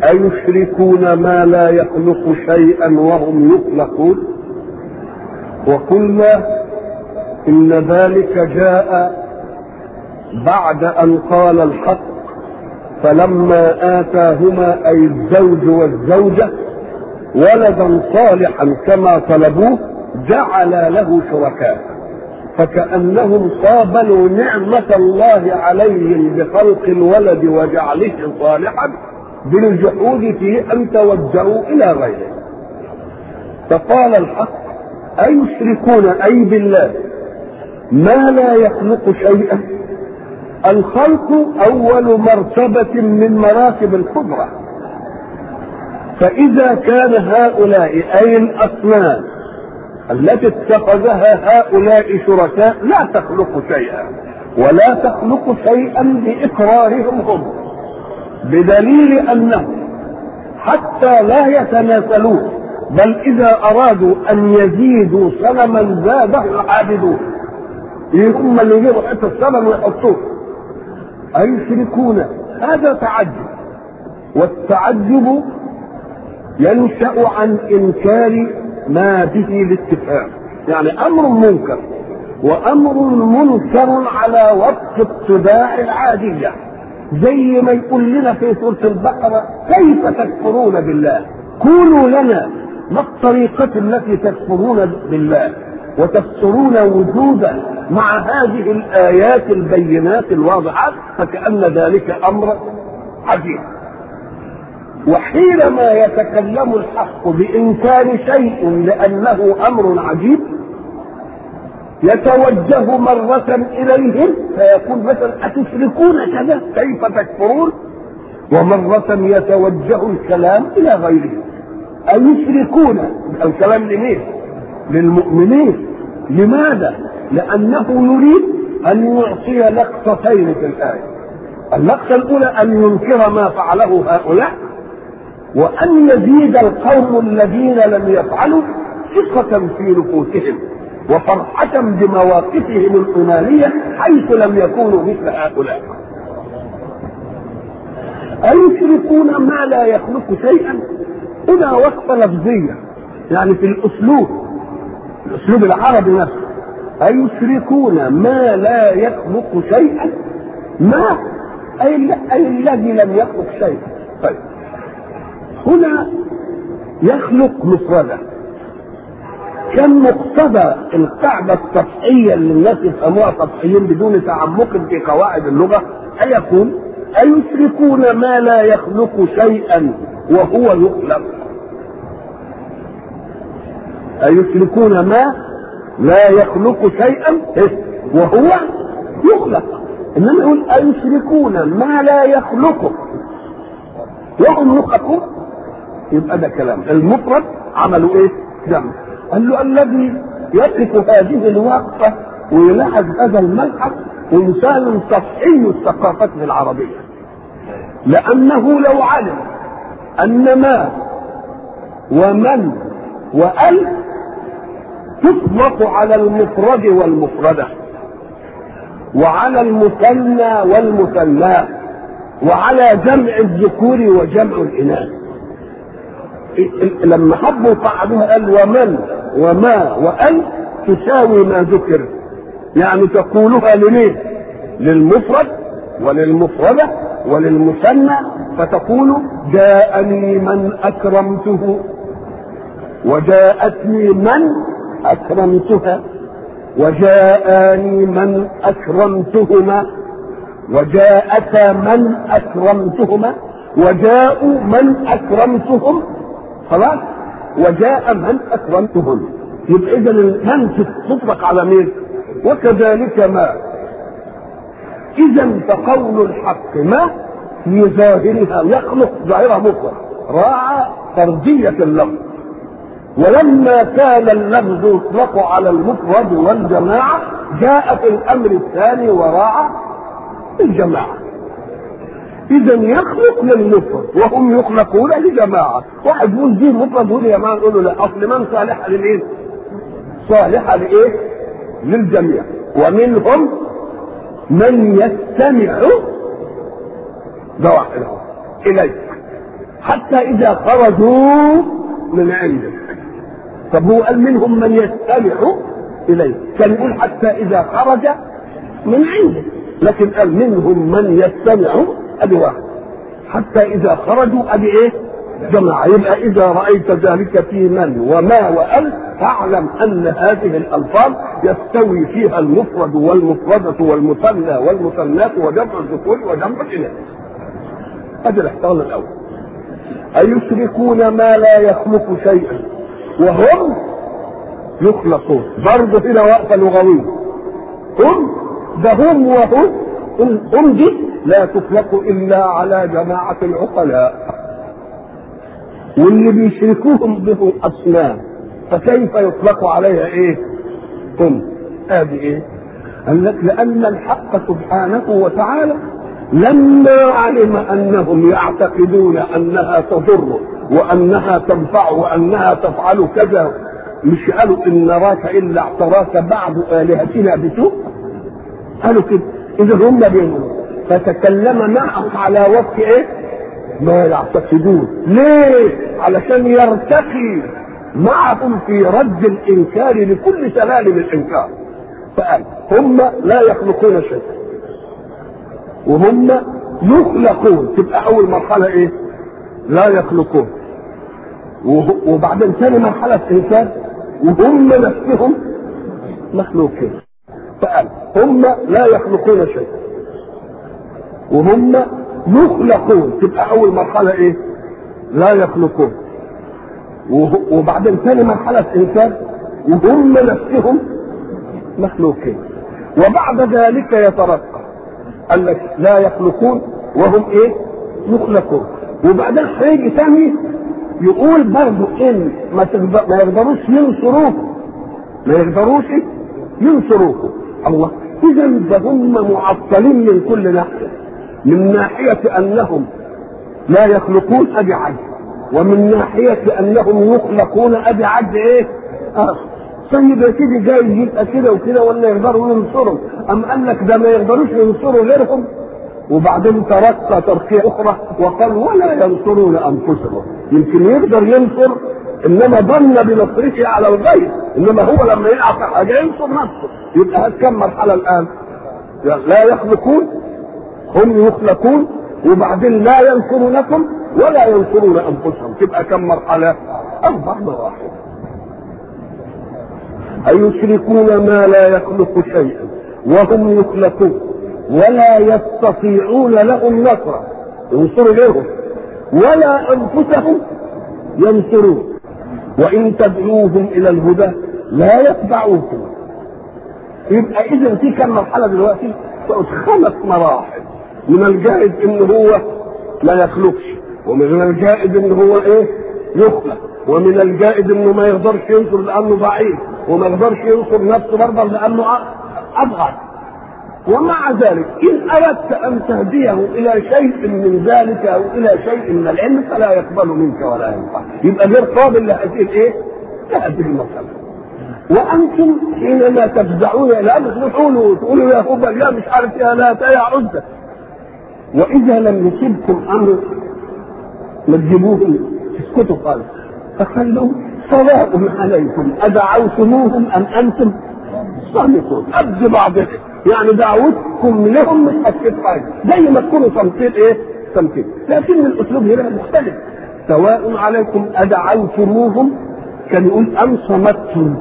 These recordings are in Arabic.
أيشركون ما لا يخلق شيئا وهم يخلقون؟ وقلنا إن ذلك جاء بعد أن قال الحق فلما آتاهما أي الزوج والزوجة ولدا صالحا كما طلبوه جعل له شركاء، فكأنهم قابلوا نعمة الله عليهم بخلق الولد وجعله صالحا بالجحود في أن توجهوا إلى غيره. فقال الحق أيشركون أي بالله ما لا يخلق شيئا. الخلق أول مرتبة من مراتب القدرة، فإذا كان هؤلاء أي الأصنام التي اتخذها هؤلاء شركاء لا تخلق شيئا، ولا تخلق شيئا بإقرارهم هم، بدليل أنهم حتى لا يتناسلون، بل إذا أرادوا أن يزيدوا صنما زاده عابدون، هم اللي يجيبوا حتى الصنم ويحطوه. أيشركون؟ هذا تعجب، والتعجب ينشأ عن إنكار ما به الاستفهام، يعني أمر منكر، وأمر منكر على وفق الطباع العادية، زي ما يقول لنا في سورة البقرة كيف تكفرون بالله؟ قولوا لنا ما الطريقة التي تكفرون بالله وتفسرون وجوده مع هذه الآيات البينات الواضحات، فكأن ذلك أمر عجيب. وحينما يتكلم الحق بإنكار شيء لأنه أمر عجيب يتوجه مرة إليهم فيقول مثلا أتشركون كذا كيف تكفرون، ومرة يتوجه الكلام إلى غيرهم. أيشركون الكلام لمين؟ للمؤمنين. لماذا؟ لأنه يريد أن يعطي لقطتين في الآية. اللقطة الأولى أن ينكر ما فعله هؤلاء، وأن يزيد القوم الذين لم يفعلوا ثقة في نفوسهم وفرحة بمواقفهم الإيمانية حيث لم يكونوا مثل هؤلاء. أيشركون ما لا يخلق شيئا؟ هنا وقفة لفظية، يعني في الأسلوب العربي نفسه. أيشركون ما لا يخلق شيئا؟ ما أي الذي لم يخلق شيئا. طيب هنا يخلق مفردة، كان مقتضى القاعدة السطحية اللي الناس يفهموها سطحيين بدون تعمق في قواعد اللغة أيقول أيشركون ما لا يخلق شيئا وهو يخلق. أيشركون ما لا يخلق شيئا وهو يخلق، إنما يقول أيشركون ما لا يخلق وهم يخلقون، يبقى ده كلام المفرد عملوا ايه؟ جمع. قال له الذي يقف هذه الوقفة ويلاحظ هذا الملحق إنسان سطحي الثقافة العربية، لأنه لو علم أن ما ومن وأل تطلق على المفرد والمفردة وعلى المثنى والمثنى وعلى جمع الذكور وجمع الإناث، لما حبوا قعدوها قال ومن وما وأل تساوي ما ذكر، يعني تقولها لمين؟ للمفرد وللمفردة وللمثنى، فتقول جاءني من أكرمته وجاءتني من أكرمتها وجاءني من أكرمتهما وجاءتا من أكرمتهما وجاءوا من أكرمتهم، خلاص، وجاء من أكرمتهم. يبقى إذا من تطلق على مين؟ وكذلك ما. إذا فقول الحق ما في ظاهرها يخلق ظاهرها مفرد، راعى فردية اللفظ، ولما كان اللفظ يطلق على المفرد والجماعة جاء في الأمر الثاني وراعى الجماعة. إذا يخلق للمفرد وهم يخلقون لجماعة. واحد يقول دي مفرد يقول يا جماعة، نقول له لا، أصل من صالحة للإيه؟ صالحة لإيه؟ للجميع. ومنهم من يستمع ده واحد إليك، حتى إذا خرجوا من عندك. طب هو قال منهم من يستمع إليه، كان يقول حتى إذا خرج من عندك، لكن قال منهم من يستمع، أدي واحد. حتى إذا خرجوا أدي إيه؟ جمع. يبقى إذا رأيت ذلك في من وما وأل فاعلم أن هذه الألفاظ يستوي فيها المفرد والمفردة والمثنى والمثنات وجمع الذكور وجمع الإناث. هذا الاحتمال الأول. أيشركون ما لا يخلق شيئا وهم يخلقون. برضه هنا وقفة لغوية. هم ده هم وهم، هم دي لا تطلق إلا على جماعة العقلاء، واللي بيشركوهم به أصنام فكيف يطلق عليها إيه؟ هم. هذه إيه؟ قال لك لأن الحق سبحانه وتعالى لما علم أنهم يعتقدون أنها تضر وأنها تنفع وأنها تفعل كذا، مش قالوا إن نراك إلا اعتراك بعض آلهتنا بسوء، قالوا كده. إذا هم بينهم فتكلم معهم على وفق إيه؟ ما يعتقدون. ليه؟ علشان يرتقي معهم في رد الإنكار لكل سلالم الإنكار. فقال هم لا يخلقون شيء وهم يخلقون، تبقى أول مرحلة إيه؟ لا يخلقون. وبعدين ثاني مرحلة إنكار وهم نفسهم مخلوقين. فقال هم لا يخلقون شيء وهم يخلقون، تبقى أول مرحلة إيه؟ لا يخلقون. وبعدين ثاني مرحلة إنكار وهم نفسهم مخلوقين. وبعد ذلك يترقى، قال لك لا يخلقون وهم إيه؟ يخلقون. وبعدين هيجي ثاني يقول برضه إن ما يقدروش ينصروكم، ما يقدروش ينصروكم. الله، إذا ده هم معطلين من كل ناحية. من ناحية أنهم لا يخلقون أدي عجز، ومن ناحية أنهم يخلقون أدي عجز إيه؟ طيب يا سيدي جاي يبقى كده وكده ولا يقدروا ينصروا؟ أم قال لك ده ما يقدروش ينصروا غيرهم. وبعدين ترقى ترقية أخرى وقال ولا ينصرون أنفسهم. يمكن يقدر ينصر إنما ظن بنصره على الغير، إنما هو لما يقع في حاجة ينصر نفسه. يبقى هتكم مرحلة الآن؟ لا يخلقون، هم يخلقون، وبعدين لا ينصرونكم ولا ينصرون أنفسهم. تبقى كم مرحلة؟ 4 مراحل. أيشركون ما لا يخلق شيئا وهم يخلقون ولا يستطيعون لهم نصرا، ينصروا لهم، ولا أنفسهم ينصرون، وإن تدعوهم إلى الهدى لا يتبعوكم. يبقى إذا في كم مرحلة دلوقتي؟ 5 مراحل. من الجائز إن هو لا يخلقش، ومن الجائز إن هو إيه؟ يخلق، ومن الجائز إنه ما يقدرش ينصر لأنه ضعيف، وما يقدرش ينصر نفسه برضه لأنه أضعف. ومع ذلك إن أردت أن تهديه إلى شيء من ذلك أو إلى شيء من العلم فلا يقبل منك ولا ينفع، يبقى غير قابل لهذه الإيه؟ لهذه المسألة. وأنتم حينما تفزعون لا تقولوا يا هبل لا مش عارف يا لا يا عزة، وإذا لم يصبكم أمر ما تجيبوهم تسكتوا خالص، فخلوا سواء عليكم أدعوتموهم أم أنتم صامتون. أبدوا بعضهم، يعني دعوتكم لهم مش هتفيد حاجة، زي ما تكونوا صامتين إيه؟ صامتين. لكن الأسلوب هنا مختلف. سواء عليكم أدعوتموهم، كان يقول أم صمتم.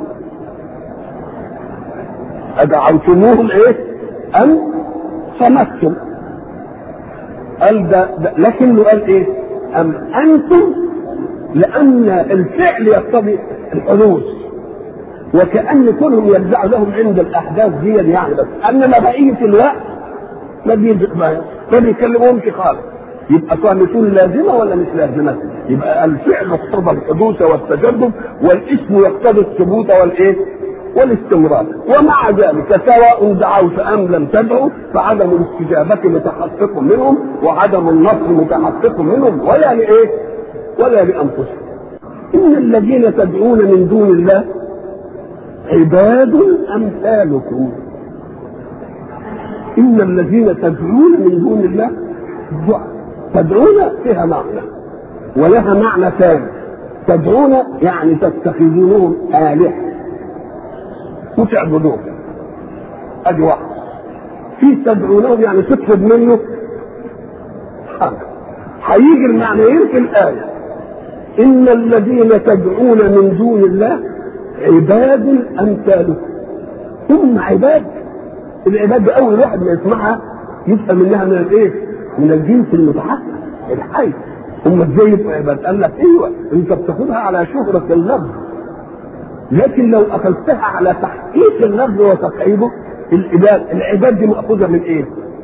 أدعوتموهم إيه؟ أم صمتم. قال ده لكنه قال إيه؟ أم أنتم، لأن الفعل يقتضي الحدوث، وكأن كلهم يرجع لهم عند الأحداث دي يعني. بس أنما بقية الوقت ما بيكلمهمش خالص. يبقى صامتون لازمة ولا مش لازمة؟ يبقى الفعل يقتضى الحدوث والتجدد، والاسم يقتضي الثبوت والإيه؟ والاستمرار. ومع ذلك سواء دعوت أم لم تدعوا فعدم الاستجابة متحقق منهم وعدم النصر متحقق منهم، ولا لإيه؟ ولا لأنفسهم. إن الذين تدعون من دون الله عباد أمثالكم. إن الذين تدعون من دون الله تدعون فيها معنى، ولها معنى ثاني. تدعون يعني تتخذونهم آلهة وتعبدوهم، ادي واحد. في تدعونهم يعني تطلب منه حاجة. هيجي المعنيين في الآية: إن الذين تدعون من دون الله عباد أمثالكم. هم عباد. العباد ده أول واحد ما يسمعها يبقى منها من الإيه؟ من الجنس المتحقق الحي. هم ازاي يبقوا عباد؟ قال لك ايوه، انت بتاخدها على شهرة اللفظ، لكن لو اخذتها على تحقيق اللفظ وتقعيده، العباد دي مأخوذة من ايه؟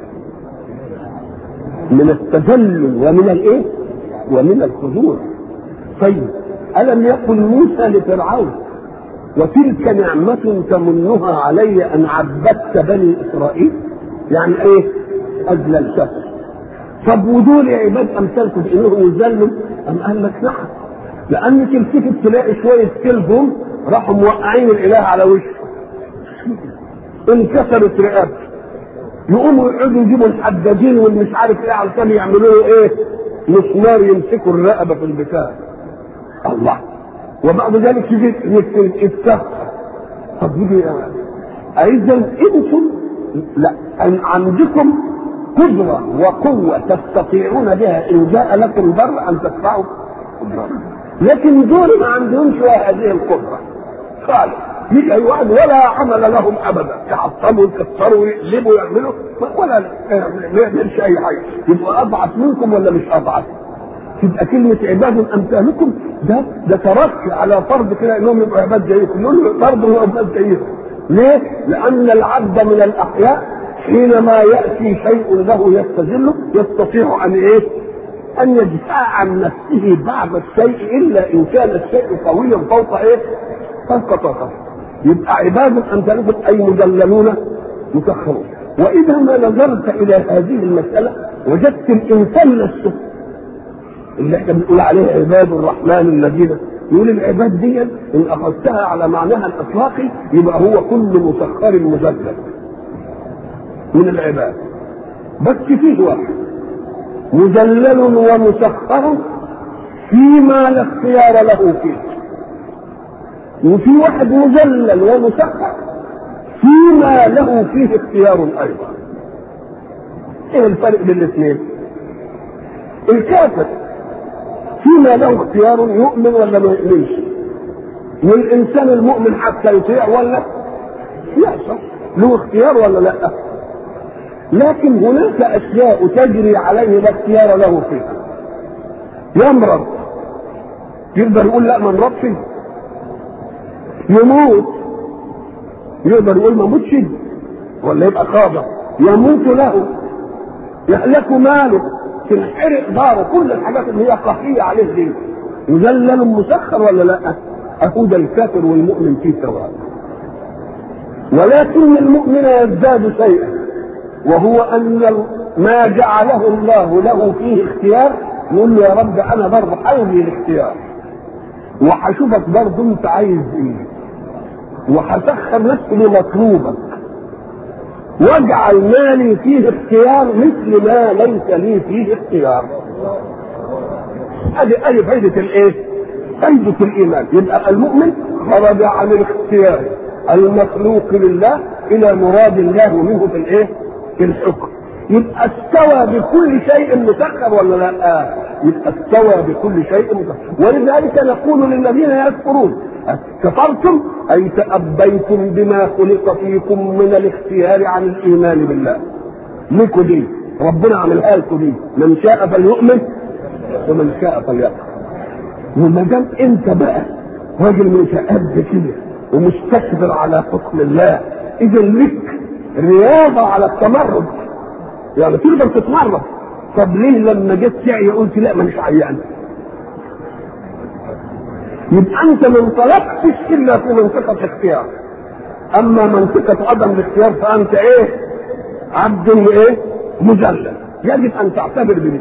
من التذلل ومن الايه؟ ومن الخضوع. طيب ألم يقل موسى لفرعون: وتلك نعمة تمنها علي أن عبدت بني إسرائيل؟ يعني ايه؟ أذللته. طب ودول عباد امثالكم بانهم يذلوا؟ ام قال لك نعم، لان تلتفت تلاقي شويه كلهم راحوا موقعين الاله على وشه، انكسرت رقبته، يقوموا يقعدوا يجيبوا الحدادين والمش عارف ايه علشان يعملوا له ايه؟ مسمار يمسكوا الرقبه في البتاع. الله. وبعد ذلك يجي يتسخر. طب يجي اذا انتم لا عندكم قدرة وقوة تستطيعون بها إن جاء لكم ضر أن تدفعوا الضر، لكن دول ما عندهمش هذه القدرة خالص. يجي أي واحد ولا عمل لهم أبدا، يحطموا يكسروا يقلبوا يعملوا ولا ما يعملش أي حاجة. يبقى أضعف منكم ولا مش أضعف؟ تبقى كلمة عباد أمثالكم ده ترك على فرض كده إنهم يبقوا عباد زيكم، يقولوا برضه هو عباد زيكم. ليه؟ لأن العبد من الأحياء حينما يأتي شيء له يستذله يستطيع أن إيه؟ أن يدفع عن نفسه بعض الشيء إلا إن كان الشيء قويا فوق إيه؟ فوق طاقته. يبقى عباد أمثالكم أي مذللون مسخرون. وإذا ما نظرت إلى هذه المسألة وجدت الإنسان نفسه اللي احنا بنقول عليه عباد الرحمن الذين، يقول العباد دي إن أخذتها على معناها الإطلاقي يبقى هو كل مسخر مذلل من العباد. بس فيه واحد مذلل ومسخر فيما لا اختيار له فيه، وفي واحد مذلل ومسخر فيما له فيه اختيار ايضا. ايه الفرق بين الاثنين؟ الكافر فيما له اختيار يؤمن ولا ما يؤمنش، والانسان المؤمن حتى يطيع ولا يعصى له اختيار ولا لا؟ لكن هناك اشياء تجري عليه لا اختيار له فيها. يمرض يقدر يقول لا ما نمرضش، يموت يقدر يقول ما موتش ولا يبقى خاضع، يموت له، يهلك ماله، تنحرق داره، كل الحاجات اللي هي قهريه عليه دي يذلل مسخر ولا لا؟ اهو ده الكافر والمؤمن فيه سواء. ولكن المؤمن يزداد شيئا، وهو ان ما جعله الله له فيه اختيار يقول له يا رب انا برضه حاولي الاختيار، وهشوفك برضه انت عايز ايه، وهسخر نفسي لمطلوبك، واجعل ما لي فيه اختيار مثل ما ليس لي فيه اختيار. ادي فائده الايه؟ فائده الايمان. يبقى المؤمن خرج عن الاختيار المخلوق لله الى مراد الله منه في الايه؟ في الحكم. يبقى استوى بكل شيء مسخر ولا لا؟ يبقى استوى بكل شيء مسخر. ولذلك نقول للذين يكفرون كفرتم اي تأبيتم بما خلق فيكم من الاختيار عن الايمان بالله. لكم دي ربنا عملها لكم دي، من شاء فليؤمن ومن شاء فليكفر. وما دام انت بقى راجل متأب كده ومستكبر على حكم الله، اذا لك رياضه على التمرد، يعني تقدر تتمرد. طب ليه لما جيت تعي قلت لا مانيش عيان؟ يبقى انت ما انطلقتش الا في منطقه اختيار. اما منطقه عدم الاختيار فانت ايه؟ عبد ايه؟ مذلل. يجب ان تعتبر بذلك.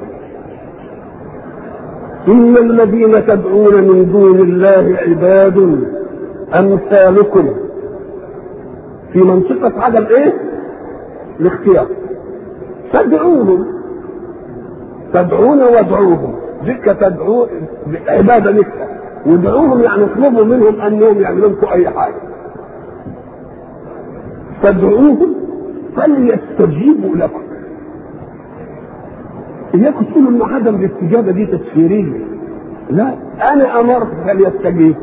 ان الذين تدعون من دون الله عباد امثالكم في منطقه عدم ايه؟ الاختيار. تدعون وادعوهم، ذكر تدعو عباده لك، وادعوهم يعني اطلبوا منهم انهم يعملوا لكم اي حاجه. فادعوهم فليستجيبوا لكم. إياكم تقولوا ان عدم الاستجابه دي تسخيريه. لا، انا امرت فليستجيبوا.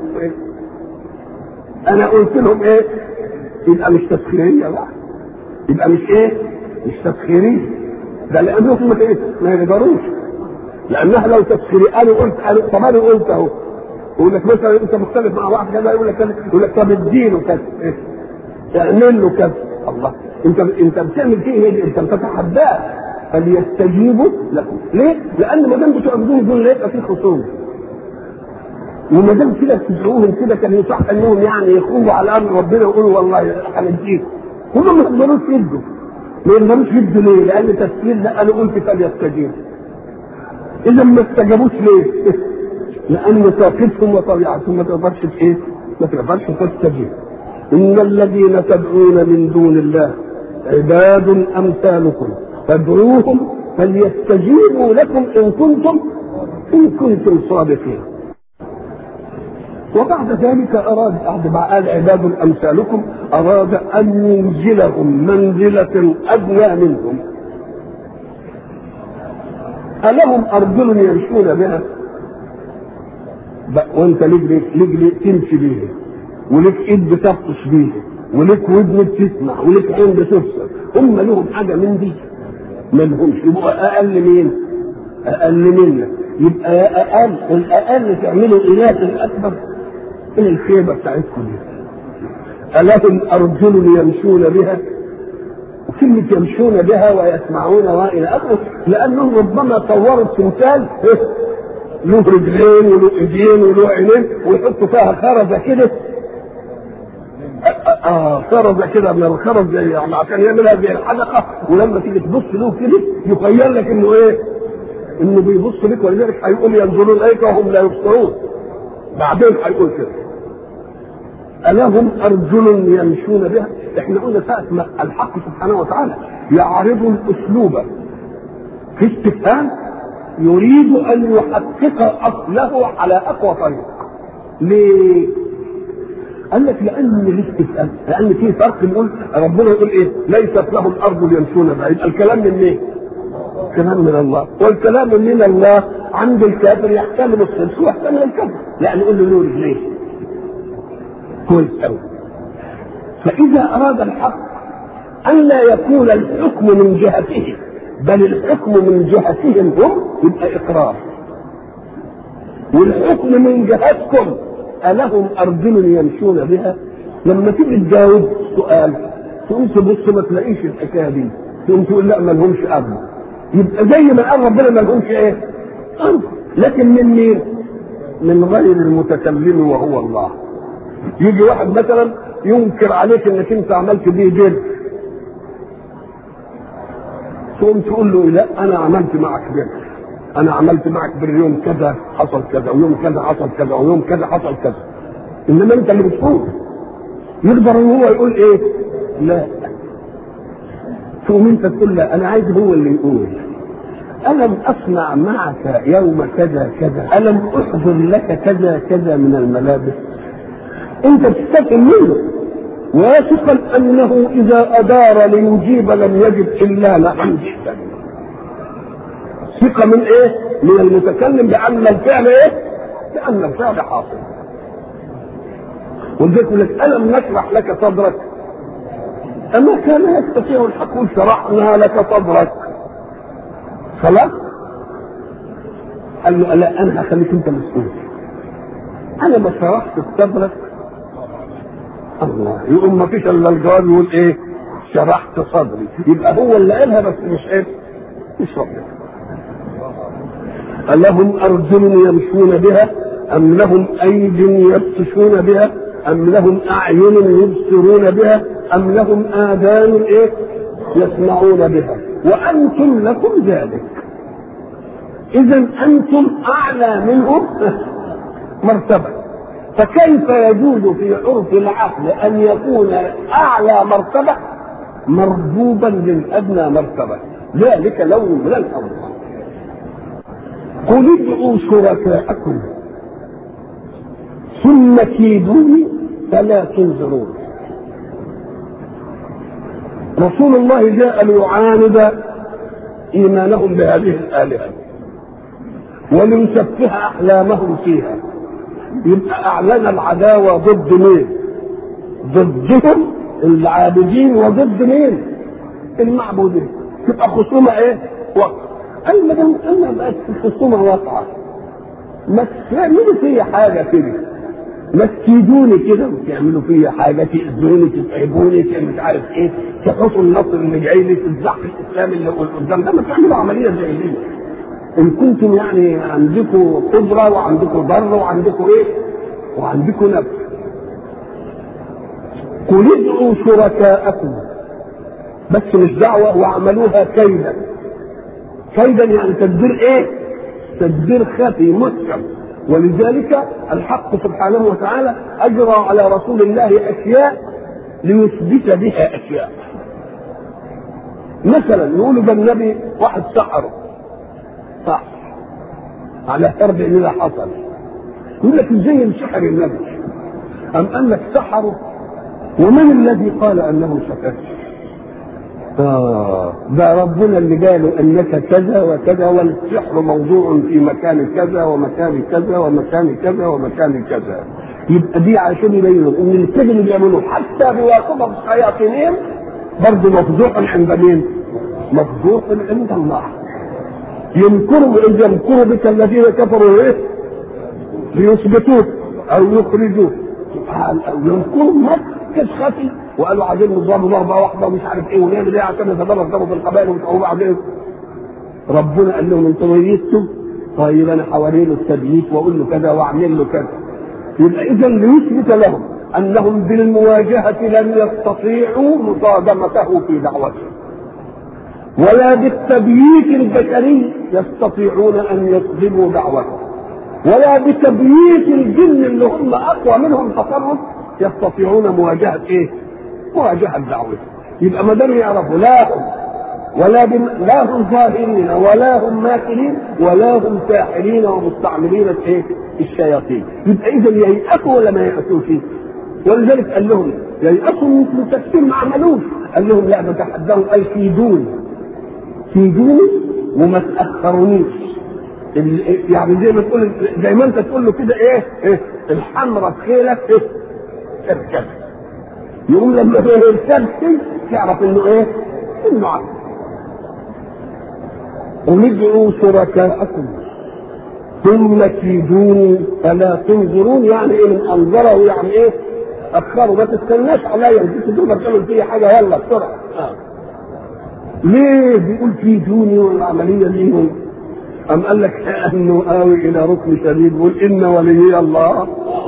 انا قلت لهم ايه؟ يبقى مش تسخيريه بقى، يبقى مش ايه؟ مش تسخيريه. ده لانهم ايه؟ ما يقدروش، لانها لو تسخيريه انا قلت طب انا قلت اهو. يقول لك مثلا انت مختلف مع واحد كذا، يقول لك كذا، يقول لك طب اديله كذا، ايه؟ اعمل له كذا. الله، انت بتعمل فيه ايه؟ انت بتتحداه. فليستجيبوا لكم. ليه؟ لان ما دام بتعبدون دول يبقى في خصوم، وما دام كده بتدعوهم كده كان يصح انهم يعني يخرجوا على امر ربنا ويقولوا والله هنديكم. هم ما يقدروش يدوا. ما يقدروش يدوا ليه؟ لان تفسير لا، انا قلت فليستجيبوا. اذا ما استجابوش ليه؟ لان طاقتهم وطبيعتهم ما تقدرش بايه؟ ما تقدرش تستجيب. ان الذين تدعون من دون الله عباد امثالكم فادعوهم فليستجيبوا لكم ان كنتم صادقين. وبعد ذلك اراد بعد ما قال عباد امثالكم اراد ان ينزلهم منزله ادنى منهم. ألهم أرجل يمشون بها؟ وأنت ليك تمشي بيها، وليك إيد بتبطش بيها، وليك ودن بتسمع، وليك عين بتبصر. هم لهم حاجة من دي؟ ما لهمش. يبقى أقل مين؟ أقل منا. يبقى الأقل تعملوا إله الأكبر من الخيبة بتاعتكم دي. ألهم أرجل يمشون بها؟ وكلمة يمشون بها ويسمعون وإلى آخره، لأنهم ربما طوروا التمثال له رجلين وله ايدين وله عينين ويحطوا فيها خرزة كده، خرزة كده من الخرز زي يعني عشان يعملها زي الحلقة، ولما تيجي تبص له كده يخيل لك انه ايه؟ انه بيبص لك، ولذلك هيقول ينظرون اليك وهم لا يبصرون. بعدين هيقول كده ألهم أرجل يمشون بها؟ احنا قلنا ساعة ما الحق سبحانه وتعالى يعرض الأسلوب في استفهام يريد أن يحقق أصله على أقوى طريق. ليه؟ قال لك لأن الاستفهام، لأن في فرق. نقول ربنا يقول إيه؟ ليست له الأرض يمشون بها، يبقى الكلام من إيه؟ كلام من الله، والكلام من الله عند الكافر يحتمل الصدق ويحتمل الكذب، لأن يقول له نور ليه؟ كويس قوي. فإذا أراد الحق أن لا يكون الحكم من جهته بل الحكم من جهتهم هم، يبقى إقرار. والحكم من جهتكم ألهم أرجل يمشون بها؟ لما تيجي تجاوب سؤال تقوم تبص ما تلاقيش الحكاية دي، تقوم تقول لا ما لهمش أرض. يبقى زي ما قال ربنا ما لهمش إيه؟ أرض. لكن من مين؟ من غير المتكلم وهو الله. يجي واحد مثلا ينكر عليك انك انت عملت بيه جد، تقوم تقول له لا انا عملت معك بر، انا عملت معك بر يوم كذا حصل كذا، ويوم كذا حصل كذا، ويوم كذا حصل كذا. انما انت اللي بتقول. يقدر ان هو يقول ايه؟ لا. تقوم انت تقول لا انا عايز هو اللي يقول. ألم أصنع معك يوم كذا كذا؟ ألم أحضر لك كذا كذا من الملابس؟ أنت تستفهم منه واثقا أنه إذا أدار ليجيب لم يجب إلا نعم جدا. ثقة من إيه؟ من المتكلم بأن الفعل إيه؟ بأن الفعل حاصل. ولذلك يقول لك ألم نشرح لك صدرك؟ أما كان يستطيع الحق شرحنا لك صدرك. خلاص؟ قال له لا انا هخليك انت مسؤول. انا ما شرحت صدرك. الله، يقوم ما فيش الا الجواب يقول ايه؟ شرحت صدري. يبقى هو اللي قالها بس مش ايه؟ مش ربنا. ألهم أرجل يمشون بها أم لهم أيد يبطشون بها أم لهم أعين يبصرون بها أم لهم آذان إيه؟ يسمعون بها وأنتم لكم ذلك. إذا أنتم أعلى منهم مرتبة. فكيف يجوز في عرف العقل أن يكون أعلى مرتبة مربوبا للأدنى مرتبة؟ ذلك لون من الأمر. قل ادعوا شركاءكم ثم كيدوني فلا تنظرون. رسول الله جاء ليعاند ايمانهم بهذه الالهه وليسفه احلامهم فيها. يبقى اعلن العداوه ضد مين؟ ضدهم العابدين وضد مين؟ المعبودين. تبقى خصومه ايه؟ وقع. اي ما دام ان بقت الخصومه واقعه ما تعملوا فيا حاجه كده، ما تكيدوني كده وتعملوا فيا حاجه، تاذوني تتعبوني مش عارف ايه، تحطوا النصر اللي جاي لي، تزحف الاسلام اللي قدام ده، ما تعملوا عمليه زي دي. ان كنتم يعني عندكم قدره وعندكم ضر وعندكم ايه وعندكم نفس. قل ادعوا شركاءكم بس مش دعوه واعملوها كيدا. كيدا يعني تدبير ايه؟ تدبير خفي محكم. ولذلك الحق سبحانه وتعالى اجرى على رسول الله اشياء ليثبت بها اشياء. مثلا يقولوا ده النبي واحد سحره صح على حرب ان حصل، يقول لك ازاي السحر النبي؟ ام قال لك سحره ومن الذي قال انه سحر؟ ده ربنا اللي قالوا انك كذا وكذا والسحر موضوع في مكان كذا ومكان كذا ومكان كذا ومكان كذا. يبقى دي عشان يبينوا ان الكذب اللي بيعملوه حتى بواسطه الشياطين برضه مفضوح عند مين؟ مفضوح عند الله. يمكروا اذا يمكروا بك الذين كفروا ايه؟ ليثبتوك او يخرجوك. يمكروا مركز خفي وقالوا عايزين نضرب ضربه واحده ومش عارف ايه ونعمل ايه عشان نتضرب في القبائل وتقوموا عليه. ربنا قال لهم انتوا ميتوا؟ طيب انا حوالي له التبييت واقول له كذا واعمل له كذا. يبقى اذا ليثبت لهم انهم بالمواجهه لم يستطيعوا مصادمته في دعوته، ولا بالتبييت البشري يستطيعون ان يصدموا دعوته، ولا بتبييت الجن اللي هم اقوى منهم تصرف يستطيعون مواجهه ايه؟ مواجهه دعوته. يبقى ما دام يعرفوا لا هم لا هم ظاهرين ولا هم ماكرين ولا هم ساحرين ومستعملين ايه؟ الشياطين. يبقى اذا ييأسوا ولا ما ييأسوش؟ ولذلك قال لهم ييأسوا من تفسير ما عملوش، قال لهم لا بتحداهم اي كيدوني وما تاخرونيش. يعني زي ما تقول زي ما انت تقول له كده ايه الحمرة في خيلك اركب، يقوم لما يركب تعرف انه ايه؟ انه عبد. وندعوا شركاءكم ثم كيدوني فلا تنظرون. يعني ايه من انظره؟ يعني ايه؟ اخروا، ما تستناش عليا انت تقدر تعمل فيا حاجه يلا بسرعه. ليه بيقول كيدوني والعمليه ليهم؟ أم قال لك أنه آوي إلى ركن شديد يقول إن ولي الله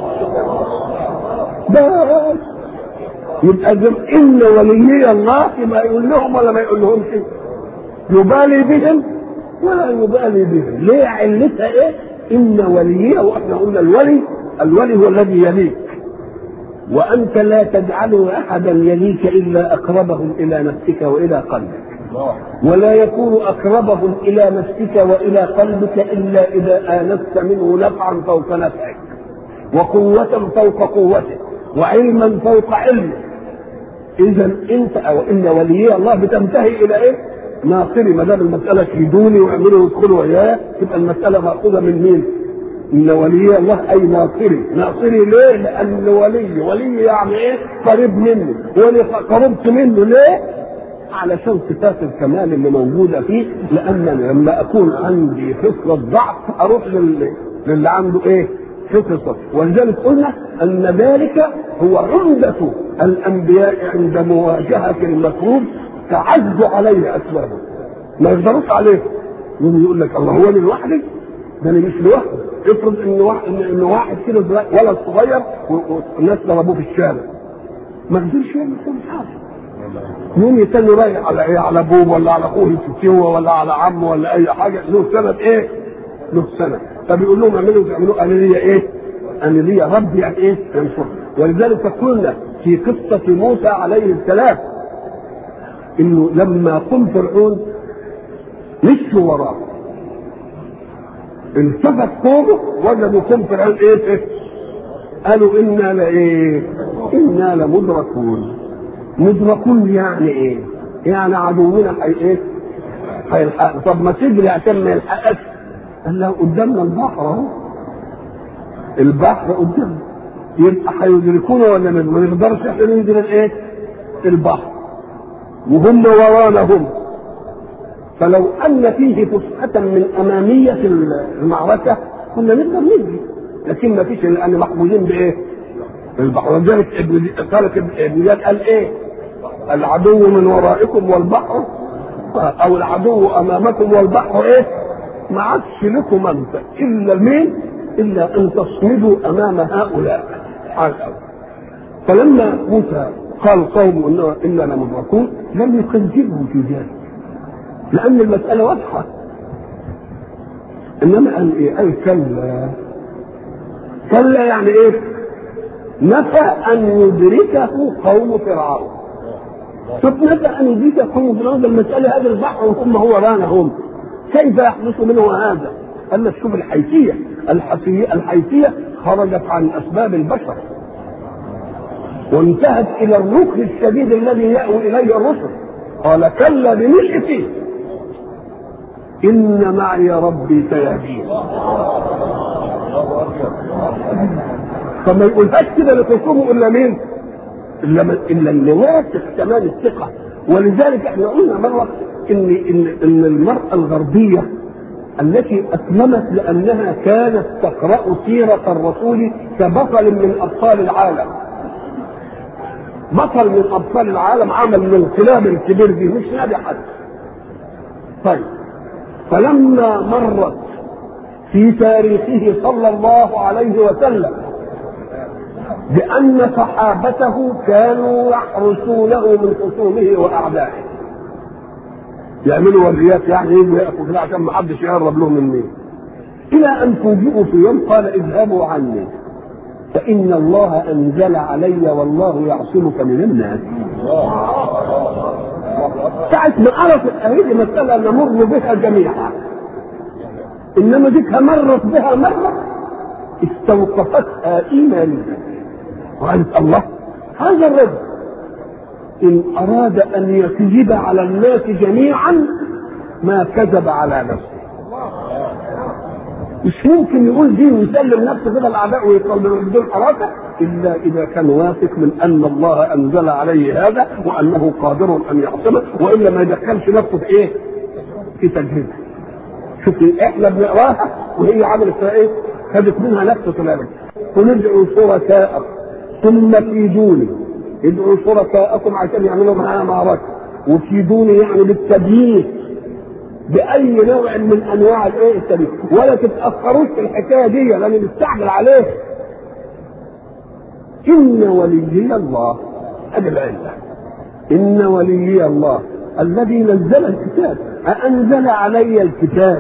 بس. يبقى إن ولي الله يبقى يقول لهم ولا ما يقول لهمش؟ يبالي بهم ولا يبالي بهم. ليه؟ علتها إيه؟ إن وليه. وإحنا قلنا الولي هو الذي يليك، وأنت لا تجعل أحدا يليك إلا أقربهم إلى نفسك وإلى قلبك، ولا يكون أقربهم إلى نفسك وإلى قلبك إلا إذا آنست منه نفعا فوق نفعك وقوة فوق قوته وعلما فوق علمه. إذا أنت أو إن ولي الله بتنتهي إلى إيه؟ ناصري. ما دام المسألة كيدوني واعملوا وادخلوا وياه تبقى المسألة مأخوذة من مين؟ إن ولي الله أي ناصري. ناصري ليه؟ لأن ولي يعني إيه؟ قريب مني، ولي قربت منه ليه؟ علشان صفات الكمال اللي موجوده فيه. لان لما اكون عندي خصله ضعف اروح للي عنده ايه؟ خصله. ولذلك قلنا ان ذلك هو عمده الانبياء عند مواجهه المكروب، تعز عليه اسبابه ما يقدروش عليه. يقول لك الله هو لوحدي؟ ده انا مش لوحدي. افرض ان واحد كده ولد صغير والناس ضربوه في الشارع ما قدرش يعمل كل حاجه. مين يتاني رايح على ايه؟ على ابوه ولا على اخوه الفتوه ولا على عمه ولا اي حاجه له سنه ايه؟ له سنه. فبيقول لهم اعملوا تعملوا انا ليا ايه؟ انا ليا ربي يعني ايه؟ ينصر. ولذلك قلنا في قصه موسى عليه السلام انه لما قم فرعون مشوا وراه التفت قومه وجدوا قوم فرعون ايه؟ قالوا انا لمدركون. مدركون يعني ايه؟ يعني عدونا ايه؟ هيلحق. طب ما تجري عشان ما يلحقش. قال له قدامنا البحر اهو، البحر قدامنا، يبقى هيدركونا ولا ما نقدرش احنا ننزل الايه؟ البحر وهم ورانا هم. فلو ان فيه فسحة من امامية المعركة كنا نقدر نجري، لكن ما فيش، لان محفوظين بايه؟ البحر. ولذلك ابن قال ايه؟ العدو من ورائكم والبحر، او العدو امامكم والبحر ايه؟ ما عادش لكم انت الا مين؟ الا ان تصمدوا امام هؤلاء. فلما موسى قال قوم اننا لمدركون لم يكذبوا في ذلك، لان المساله واضحه. انما قال ايه؟ قال كلا. كلا يعني ايه؟ نفى ان يدركه قوم فرعون. طب نفى ان يدركه قوم فرعون، المساله هذا البحر وهم هو رانا هم، كيف يحدث منه هذا؟ قال لك شوف الحيثيه خرجت عن اسباب البشر وانتهت الى الركن الشديد الذي يأوي اليه الرسل. قال كلا بملئتي ان معي ربي سيهدين. فما يقولهاش كده لخصومه الا مين؟ الا اللي واثق تمام الثقه. ولذلك احنا قلنا مره ان المراه الغربيه التي اسلمت لانها كانت تقرا سيره الرسول كبطل من ابطال العالم، بطل من ابطال العالم، عمل الانقلاب الكبير دي، مش نبي حد. طيب فلما مرت في تاريخه صلى الله عليه وسلم بأن صحابته كانوا يحرسونه من خصومه وأعدائه، يعملوا وليات يعني يجوا يقفوا كده عشان ما حدش يقرب لهم مني، إلى أن فوجئوا في يوم قال اذهبوا عني فإن الله أنزل علي والله يعصمك من الناس. ساعة ما عرفت هذه مسألة نمر بها جميعا، إنما ذيك مرت بها مرة استوقفتها إيمانيا وقالت الله هذا الرجل إن أراد أن يكذب على الناس جميعا ما كذب على نفسه. مش ممكن يقول دين ويسلم نفسه كده الأعداء ويطلبوا بدون حركة إلا إذا كان واثق من أن الله أنزل عليه هذا وأنه قادر أن يعصمه، وإلا ما يدخلش نفسه في إيه؟ في تجربة. شوف احنا بنقراها وهي عملت ايه؟ خدت منها نفس كلامك. قل ادعوا شركاءكم ثم كيدوني، ادعوا شركاءكم عشان يعملوا معاها معركه، وكيدوني يعني بالتبييت باي نوع من انواع الايه؟ التبييت، ولا تتاخروش في الحكايه دي لان نستعجل عليه. ان وليي الله، ادي العله، ان وليي الله الذي نزل الكتاب، أأنزل علي الكتاب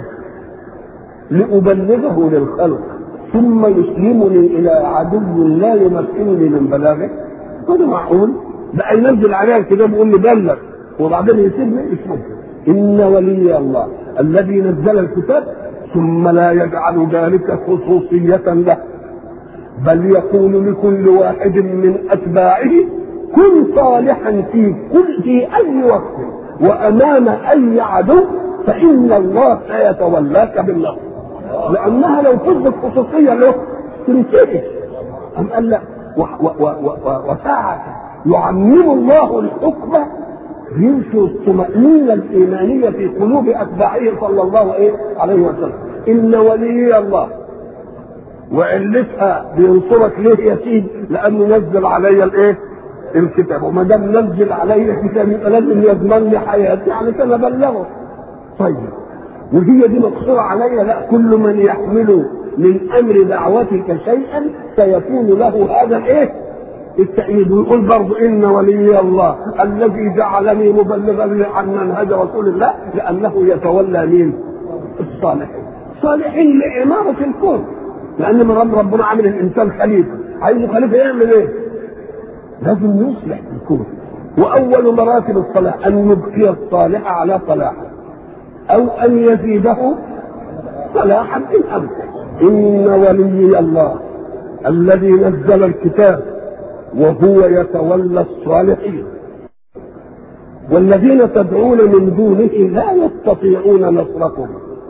لأبلغه للخلق ثم يسلمني إلى عدو لا يمكنني من بلاغه؟ هذا معقول؟ بقى ينزل علي الكتاب ويقول لي بلغ وبعدين يسيبني؟ مش ممكن. إن ولي الله الذي نزل الكتاب ثم لا يجعل ذلك خصوصية له، بل يقول لكل واحد من أتباعه كن صالحا في أي وقت وأمام أي عدو فإن الله سيتولاك بالنصر، لأنها لو تثبت خصوصية له تنتهي. أم قال لا وساعة يعمم الله الحكم ينشر الطمأنينة الإيمانية في قلوب أتباعه صلى الله عليه وسلم. إن ولي الله وعلتها بينصرك ليه يا سيدي؟ لأنه نزل علي الإيه؟ الكتاب، وما دام نزل علي الكتاب يبقى لازم يضمن لي حياتي علشان ابلغه. طيب وهي دي مقصوره علي؟ لا، كل من يحمل من امر دعوتك شيئا سيكون له هذا الايه؟ التأييد. ويقول برضه ان ولي الله الذي جعلني مبلغا عن منهج رسول الله لانه يتولى مين؟ الصالحين. صالحين لعماره الكون، لان من ربنا عامل الانسان خليفه، عايز خليفه يعمل ايه؟ لازم يصلح الكون. واول مراتب الصلاح ان يبقي الصالح على صلاحه او ان يزيده صلاحا إن أمكن. إن ولي الله الذي نزل الكتاب وهو يتولى الصالحين، والذين تدعون من دونه لا يستطيعون نصركم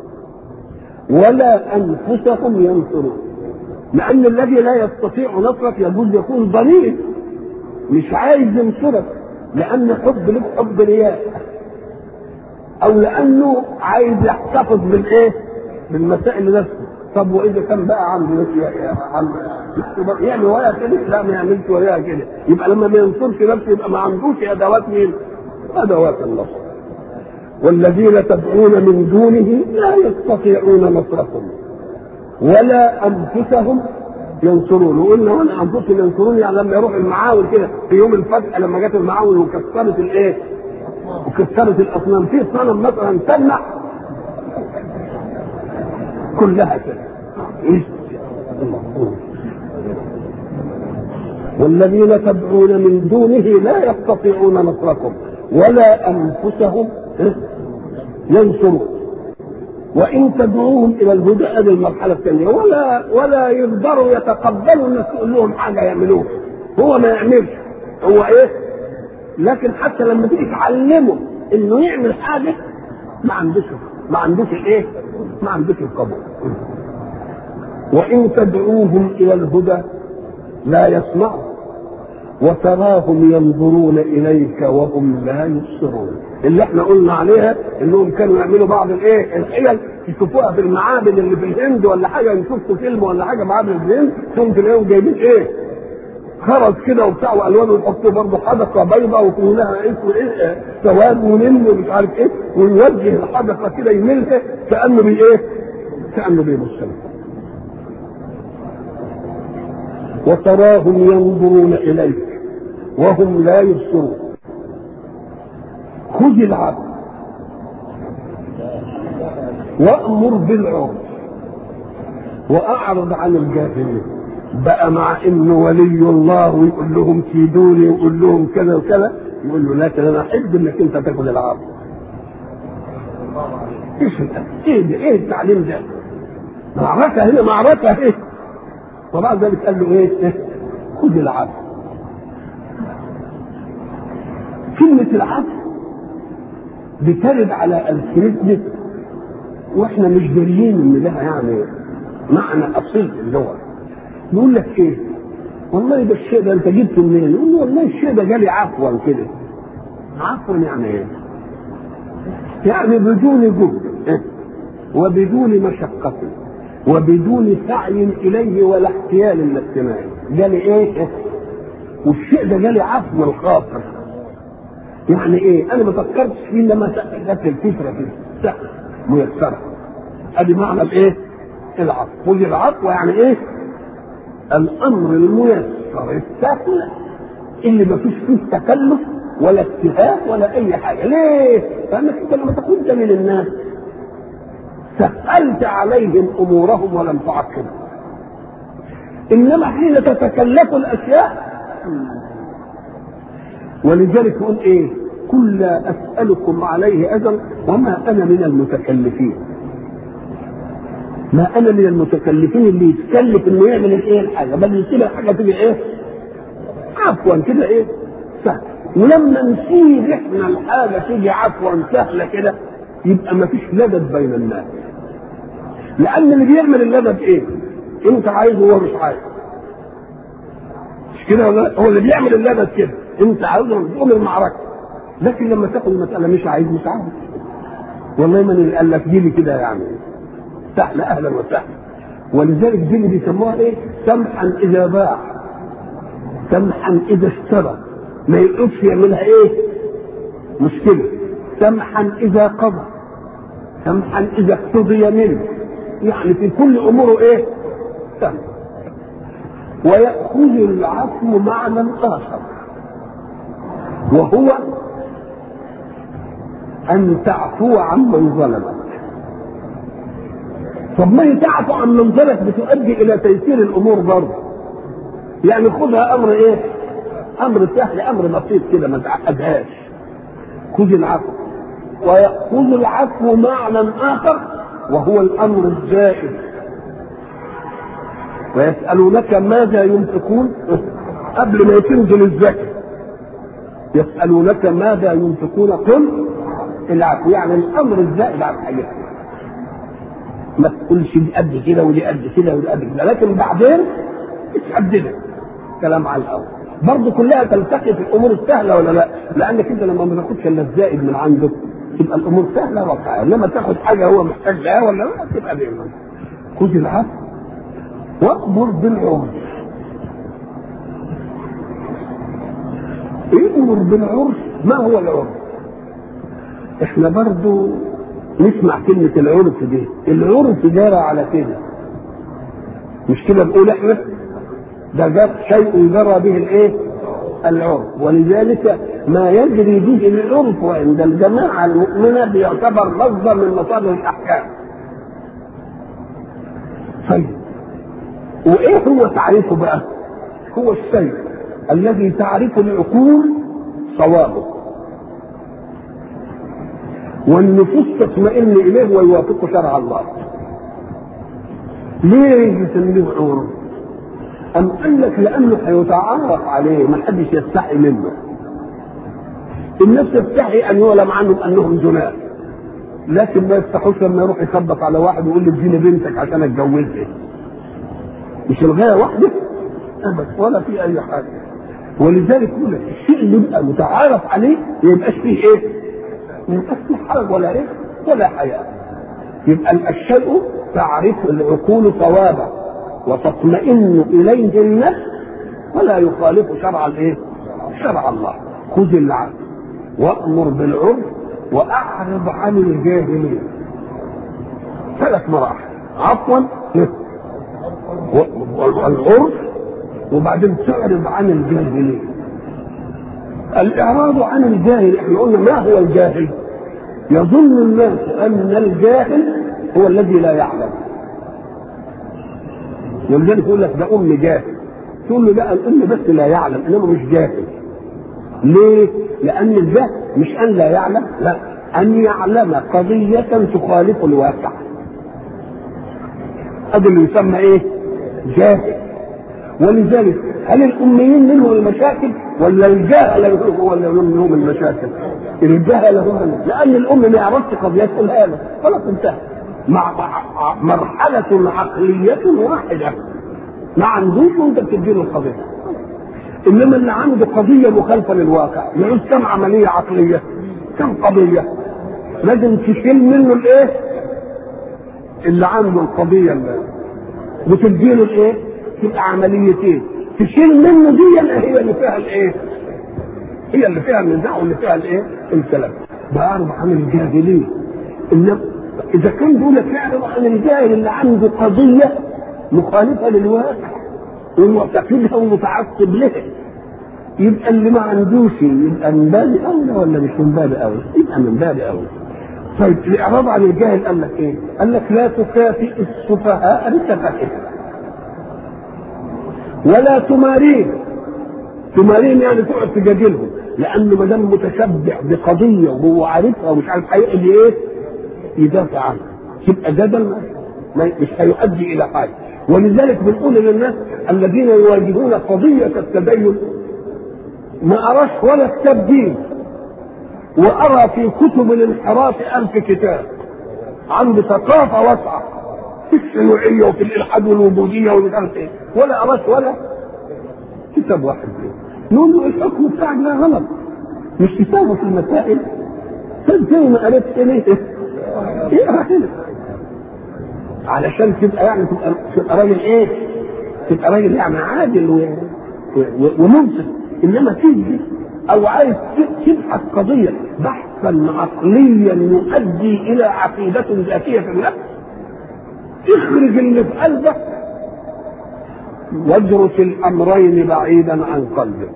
ولا أنفسهم ينصرون. لأن الذي لا يستطيع نصرك يجوز يكون ضنين مش عايز ينصرك، لأن حب لك حب رياء، أو لأنه عايز يحتفظ بالإيه؟ بالمسائل نفسه. طب وإذا كان بقى عنده يعني ولا كده، لا ما يعملش ولا كده، يبقى لما ما ينصرش نفسه يبقى ما عندوش أدوات مين؟ أدوات النصر. والذين تدعون من دونه لا يستطيعون نصركم ولا أنفسهم ينصرون. وقلنا ولا أنفسهم ينصرون يعني لما يروح المعاول كده في يوم الفتح، لما جت المعاول وكسرت الإيه؟ وكسرت الأصنام. في صنم مثلا تمنع كلها كده. والذين تدعون من دونه لا يستطيعون نصركم ولا أنفسهم ينصرون. وإن تدعوهم إلى الهدى، هذه المرحلة الثانية، ولا يقدروا يتقبلوا الناس تقول لهم حاجة يعملوها، هو ما يعملش، هو إيه؟ لكن حتى لما تيجي تعلمه إنه يعمل حاجة ما عندوش الإيه؟ ما عندوش القبول. وإن تدعوهم إلى الهدى لا يسمعوا وتراهم ينظرون إليك وهم لا يبصرون. اللي احنا قلنا عليها انهم كانوا يعملوا بعض الايه؟ الحيل يشوفوها في المعابد اللي في الهند ولا حاجه، يشوفوا فيلم ولا حاجه معابد الهند، ثم تلاقيهم جايبين ايه؟ خرز كده وبتاع والوان، ويحطوا برضه حدقه بيضاء ويكون لها ايه؟ سواد ونمل ومش عارف ايه، ويوجه الحدقه كده يملها كانه بايه؟ كانه بيبص. وتراهم ينظرون إليك وهم لا يبصرون. خذ العفو وأمر بالعرف وأعرض عن الجاهلين. بقى مع إنه ولي الله ويقول لهم كيدوني ويقول لهم كذا وكذا، يقول له لكن أنا أحب إنك أنت تاخذ العفو. إيه التعليم ده؟ معركة هنا، معركة إيه؟ وبعد ذلك قال له ايه؟ خذ العفو. كلمة العفو بترد على ألسنتنا واحنا مش داريين ان لها يعني معنى اصيل في اللغة. يقول لك ايه؟ والله ده الشيء ده انت جبته منين؟ يقول له والله الشيء ده جالي عفوا كده. عفوا يعني ايه؟ يعني بدون جهد وبدون مشقة وبدون سعي اليه ولا احتيال للاجتماع. جالي ايه؟ والشيء ده جالي عفو الخاطر. يعني ايه؟ انا ما فكرتش فيه لما جت الفكره كده سهل ميسره. ادي معنى الايه؟ العفو. خذ العفو يعني ايه؟ الامر الميسر السهل اللي ما فيش فيه تكلف ولا اجتهاد ولا اي حاجه. ليه؟ لانك انت لما تكون جميل الناس سهلت عليهم امورهم ولم تعقبهم. انما حين تتكلف الاشياء، ولذلك يقول ايه؟ قل لا اسالكم عليه اجرا وما انا من المتكلفين. ما انا من المتكلفين اللي يتكلف انه يعمل الايه الحاجه، بل يسيب الحاجه تيجي ايه؟ عفوا كده ايه؟ سهل. ولما نسيب احنا الحاجه تيجي عفوا سهله كده يبقى ما فيش لدد بين الناس. لان اللي بيعمل اللدد ايه؟ انت عايزه وهو مش عايز. مش كده ولا؟ هو اللي بيعمل اللدد كده، انت عاوزه تقوم المعركه. لكن لما تاخد المساله مش عايز مش عايز. والله من قال لك جيلي كده يعني سهل اهلا وسهلا. ولذلك دي اللي بيسموها ايه؟ سمحا اذا باع، سمحا اذا اشترى. ما يقصش يعملها ايه؟ مشكله. سمحا اذا قضى، سمحا اذا اقتضي منه. يعني في كل اموره ايه؟ سمح. ويأخذ العفو معنى آخر، وهو أن تعفو عمن ظلمك. طب ما تعفو عمن ظلمك بتؤدي إلى تيسير الأمور برضه. يعني خذها أمر إيه؟ أمر سهل، أمر بسيط كده ما تعقدهاش. خذ العفو. ويأخذ العفو معنى آخر وهو الامر الزائد. ويسألونك ماذا ينفقون قبل ما تنزل الزكاة، يسألونك ماذا ينفقون قل العفو، يعني الامر الزائد على الحياة. ما تقولش دي قد كده ودي قد كده ودي قد كده، لكن بعدين تحددها كلام على الاول. برضه كلها تلتقي في الامور السهله ولا لا؟ لانك انت لما ما تاخدش الا الزائد من عندك تبقى الامور سهله واقعيه، انما تاخد حاجه هو محتاج لها ولا لا تبقى دايما. خذ العفو وامر بالعرف. امر بالعرف، ما هو العرف؟ احنا برضه نسمع كلمه العرف دي، العرف دار على كده، مش كده بنقول احنا ده جاب شيء جرى به الايه؟ العرف. ولذلك ما يجري به العرف عند الجماعه المؤمنه بيعتبر مصدر من مصادر الاحكام. طيب وايه هو تعريفه بقى؟ هو الشيء الذي تعرف العقول صوابه والنفوس تطمئن اليه ويوافق شرع الله. ليه يسميه عرف؟ أم قال لك لأنه هيتعرف عليه، ما حدش يستحي منه. الناس تستحي أن يعلم عنهم أنهم زناة، لكن ما يستحوش لما يروح يخبط على واحد ويقول له اديني بنتك عشان اتجوزها. مش الغاية واحدة أبدا ولا في أي حاجة. ولذلك يقول لك الشيء اللي يبقى متعارف عليه ما يبقاش فيه إيه؟ ما يبقاش فيه حرج ولا إيه؟ ولا حياء. يبقى الشيء تعرف العقول صوابه وتطمئن اليه النفس ولا يخالف شرع الايه؟ شرع الله. خذ العفو وامر بالعرف واعرض عن الجاهلين. 3 مراحل: عفوا والعرف وبعدين تعرض عن الجاهلين. الاعراض عن الجاهل، احنا قلنا ما هو الجاهل؟ يظن الناس ان الجاهل هو الذي لا يعلم، ولذلك يقول لك ده ام جاهل، تقول له لا الام بس لا يعلم انما مش جاهل. ليه؟ لان الجهل مش ان لا يعلم، لا، ان يعلم قضيه تخالف الواقع. هذا اللي يسمى ايه؟ جاهل. ولذلك هل الاميين منهم المشاكل ولا الجهل هو اللي منهم المشاكل؟ الجهل هم، لان الام ما يعرفش قضيات تقولها له خلاص انتهى. مع مرحلة عقلية واحدة ما عندوش وانت بتديله القضية. انما اللي عنده قضية مخالفة للواقع يعوز كم عملية عقلية؟ كم قضية؟ لازم تشيل منه الايه؟ اللي عنده القضية اللي وتديله الايه؟ تبقى عمليتين. تشيل منه دي هي اللي فيها الايه؟ هي اللي فيها النزاع واللي فيها الايه؟ الكلام. بعرض عن الجاهلين. انما إذا كان دول فعلا عن الجاهل اللي عنده قضية مخالفة للواقع ومعتقدها ومتعصب لها، يبقى اللي ما عندوش يبقى من باب أولى ولا مش من باب أولى؟ يبقى من باب أولى. طيب الإعراض عن الجاهل قال لك إيه؟ قال لك لا تكافئ السفهاء بسفههم ولا تماريهم. تماريهم يعني تقعد تجادلهم، لأنه ما دام متشبع بقضية وهو عارفها ومش عارف هيقضي إيه؟ يدافع عنه. يبقى جدل مش هيؤدي الى حاجه. ولذلك بنقول للناس الذين يواجهون قضيه التدين ما اراش ولا كتاب دين، وارى في كتب الانحراف 1000 كتاب. عنده ثقافه واسعه في الشيوعيه وفي الالحاد والوجوديه ومش عارف ايه، ولا اراش ولا كتاب واحد دين. نقول له الحكم بتاعك ده غلط، مش كتابه في المسائل. زي ما قالت ايه علشان تبقى يعني تبقى راجل ايه؟ تبقى راجل يعني عادل ومنصف. انما تيجي او عايز تبحث قضيه بحثا عقليا يؤدي الى عقيده ذاتيه في النفس، تخرج اللي في قلبك واجرس الامرين بعيدا عن قلبك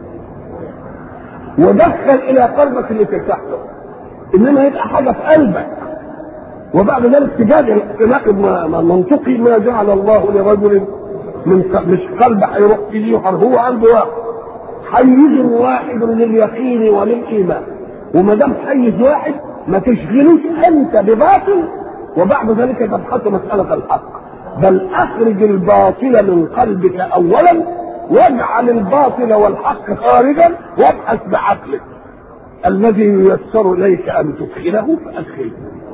ودخل الى قلبك اللي ترتاح له. انما يبقى حاجه في قلبك وبعد ذلك تجادل تناقض منطقي ما جعل الله لرجل من مش قلب هيروح فيه، هو عنده حيز واحد لليقين وللايمان. وما دام حيز واحد ما تشغلوش انت بباطل وبعد ذلك تبحث مسألة الحق، بل أخرج الباطل من قلبك أولا، واجعل الباطل والحق خارجا، وابحث بعقلك الذي ييسر إليك أن تدخله فأدخله.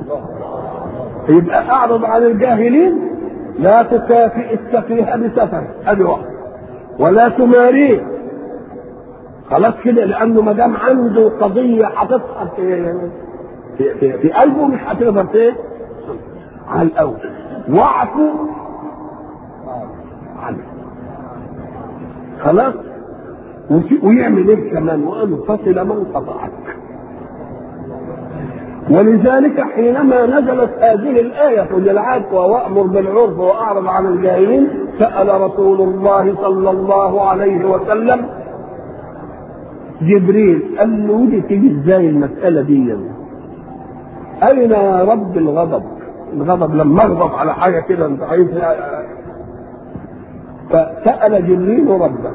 يبقى أعرض عن الجاهلين، لا تكافئ السفيه بسفه هذه واحد، ولا تماريه خلاص كده، لأنه ما دام عنده قضية حاططها في قلبه مش هتقدر ايه على الأول. واعفو عنه خلاص، ويعمل ايه كمان؟ وأن تصل من قطعك. ولذلك حينما نزلت هذه الآية للعفو وأمر بالعرف وأعرض عن الجاهلين، سأل رسول الله صلى الله عليه وسلم جبريل، قال له ودي تيجي ازاي المسألة دي؟ أين رب الغضب؟ الغضب لما اغضب على حاجة كده انت عايز. فسأل جبريل ربه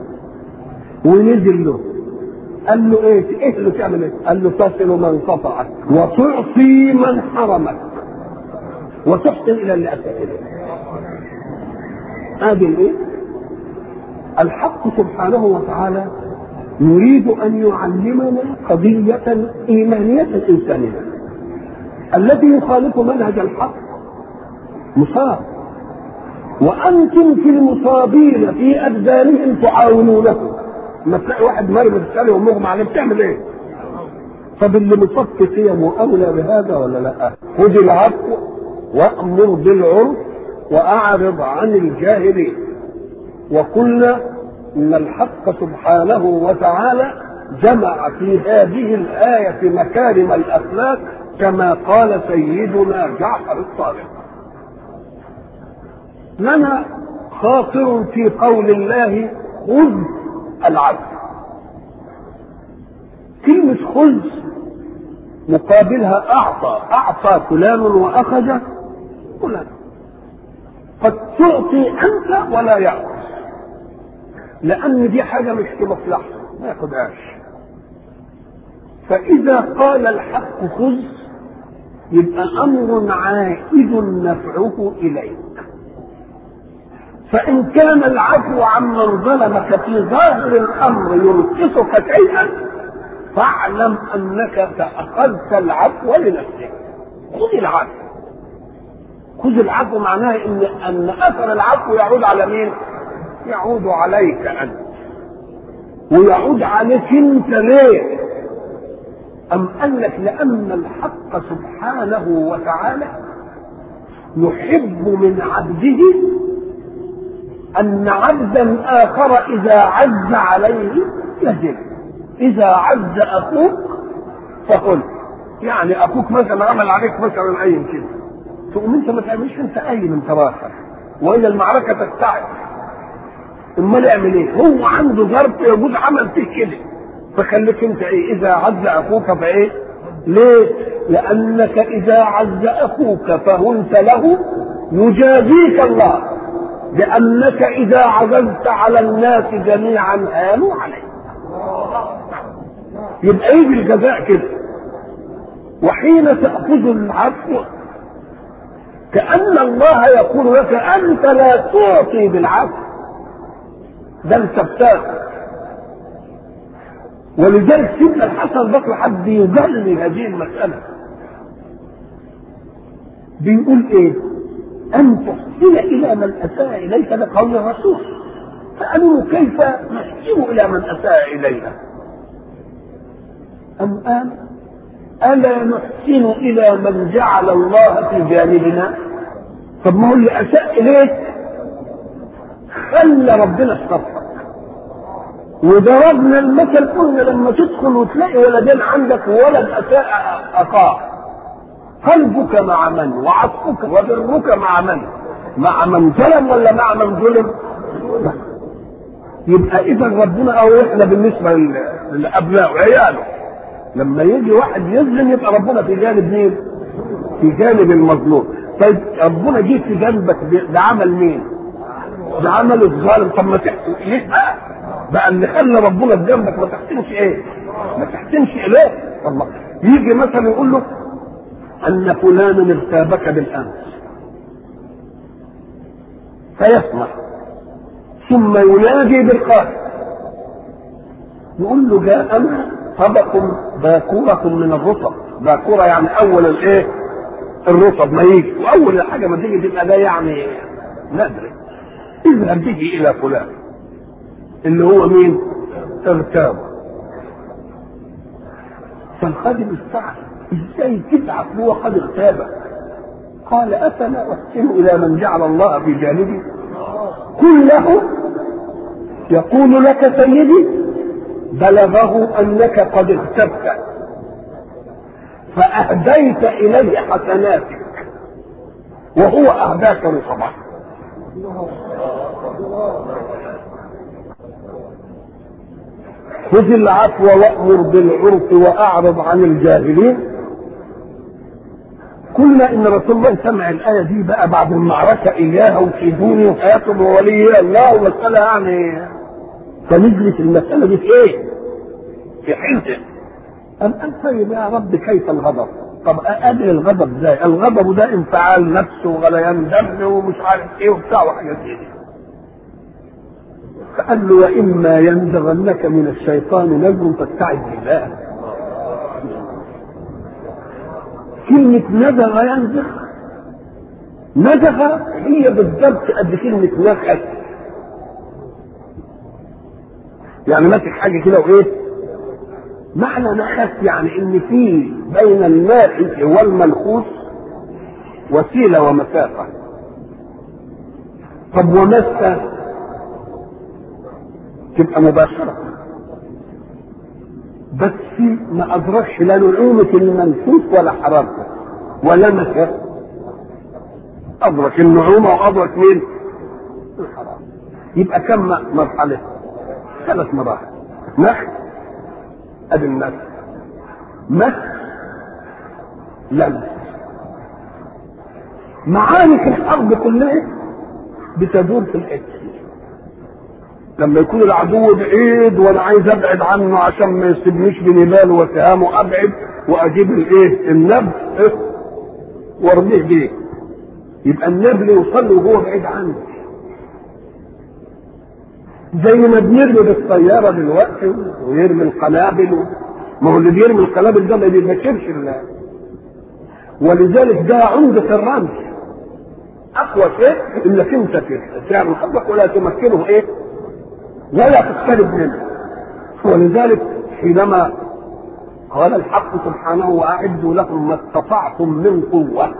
ونزل له قال له ايه اللي تعمل ايه؟ قال له تصل من قطعك وتعطي من حرمك وتحسن الى اللي اساء اليك. هذه الايه؟ الحق سبحانه وتعالى يريد ان يعلمنا قضيه ايمانيه انسانيه. الذي يخالف منهج الحق مصاب، وانتم في المصابين في ابدانهم تعاونونه. لما تلاقي واحد مرمي بتساله ومغمى عليه بتعمل ايه؟ طب اللي مصاب في قيمه اولى بهذا ولا لا؟ خذ العفو وامر بالعرف واعرض عن الجاهلين. وقلنا ان الحق سبحانه وتعالى جمع في هذه الايه مكارم الاخلاق كما قال سيدنا جعفر الصادق. لنا خاطر في قول الله خذ العفو. كلمة خذ مقابلها أعطى فلان وأخذ فلان. قد تعطي أنت ولا يأخذ، لأن دي حاجة مش في مصلحته ما ياخدهاش. فإذا قال الحق خذ يبقى أمر عائد نفعه إليك. فإن كان العفو عمن ظلمك في ظاهر الأمر ينقصك شيئا فاعلم أنك أخذت العفو لنفسك. خذ العفو. خذ العفو معناه أن أثر العفو يعود على مين؟ يعود عليك أنت، ويعود عليك أنت. ليه؟ أم قال لك لأن الحق سبحانه وتعالى يحب من عبده أن عبدا آخر إذا عز عليه يهزم. إذا عز أخوك فقل، يعني أخوك مثلا عمل عليك مثلا أي كده، تقوم أنت ما تعملش أنت أي من تراخر، وإذا المعركة تستعد. أمال يعمل إيه؟ هو عنده ظرف يجوز عمل فيه كده، فخليك أنت إيه؟ إذا عز أخوك فإيه؟ ليه؟ لأنك إذا عز أخوك فهنت له يجازيك الله بأنك إذا عززت على الناس جميعا هانوا عليك. يبقى يجي الجزاء كده. وحين تأخذ العفو كأن الله يقول لك أنت لا تعطي بالعفو، ده انت بتاخذ. ولذلك سيدنا الحسن البصري حد يجلل هذه المسألة، بيقول ايه؟ أن تحسن إلى من أساء إليك، ده قول الرسول. فقالوا كيف نحسن إلى من أساء إلينا؟ أم قال ألا نحسن إلى من جعل الله في جانبنا؟ طب ما هو اللي أساء إليك خلى ربنا اختطفك. وضربنا المثل قلنا لما تدخل وتلاقي ولدين عندك وولد أساء أخاه، قلبك مع من؟ وعطفك وبرك مع من؟ مع من ظلم ولا مع من ظلم؟ يبقى إذا ربنا أو إحنا بالنسبة للأبناء وعياله لما يجي واحد يظلم يبقى ربنا في جانب مين؟ في جانب المظلوم. طيب ربنا جه في جنبك بعمل مين؟ بعمل الظالم. طب ما تحسن إيه بقى اللي خلى ربنا في جنبك ما تحسنش إيه؟ ما تحسنش إليه. الله يجي مثلا يقول له ان فلانا ارتابك بالامس فيسمح، ثم ينادي بالقائل يقول له جاءنا طبق باكورة من الرطب. باكورة يعني اول الايه؟ الرطب ما يجي، واول الحاجه ما تيجي تبقى ده يعني ندري. اذهب به الى فلان اللي هو مين؟ ارتاب. فالخادم استعجب، ازاي تبعث هو قد ارتابك؟ قال افلا احسن الى من جعل الله في جانبي؟ قل له يقول لك سيدي بلغه انك قد ارتبت فاهديت اليه حسناتك وهو اهداك رطبا. خذ العفو وامر بالعرف واعرض عن الجاهلين. قلنا ان رسول الله سمع الايه دي بقى بعد المعركه اياها وسيبوني وحياتهم وولي الله ومساله يعني، فنزلت المساله دي في ايه؟ في حنته. قال طيب يا رب كيف الغضب؟ طب اقابل الغضب ازاي؟ الغضب ده انفعال نفس وغليان دم ومش عارف ايه وبتاع وحاجات كده. فقال له واما ينزغنك من الشيطان نزغ فاستعذ بالله. كلمة نزغ ينزغ، نزغ هي بالضبط قد كلمة نفخ، يعني ماسك حاجة كده وايه؟ معنى نخس يعني ان في بين الماء والمنخوس وسيلة ومسافة. طب ومسة تبقى مباشرة، بس ما أدركش لا نعومة المنفوس ولا حرارته ولا مسة، أدرك النعومة وأدرك مين؟ الحرارة. يبقى كم مرحلة؟ 3 مراحل. نخ أدي النخ، مس، لمس. معارك الحرب كلها بتدور في الحته. لما يكون العدو بعيد وانا عايز ابعد عنه عشان ما يسيبنيش بنبال وسهامه، ابعد واجيب الايه؟ النبل وارميه بيه، يبقى النبل يوصل له وهو بعيد عنه. زي ما بنرمي بالطياره دلوقتي ويرمي القنابل، ما هو اللي بيرمي القنابل ده ما بيبشرش الله، ولذلك ده عمده الرمي. اقوى شيء انك انت تعمل خطك ولا تمكنه ايه؟ ولا تقترب منه. ولذلك حينما قال الحق سبحانه واعدوا لهم ما استطعتم من قوه،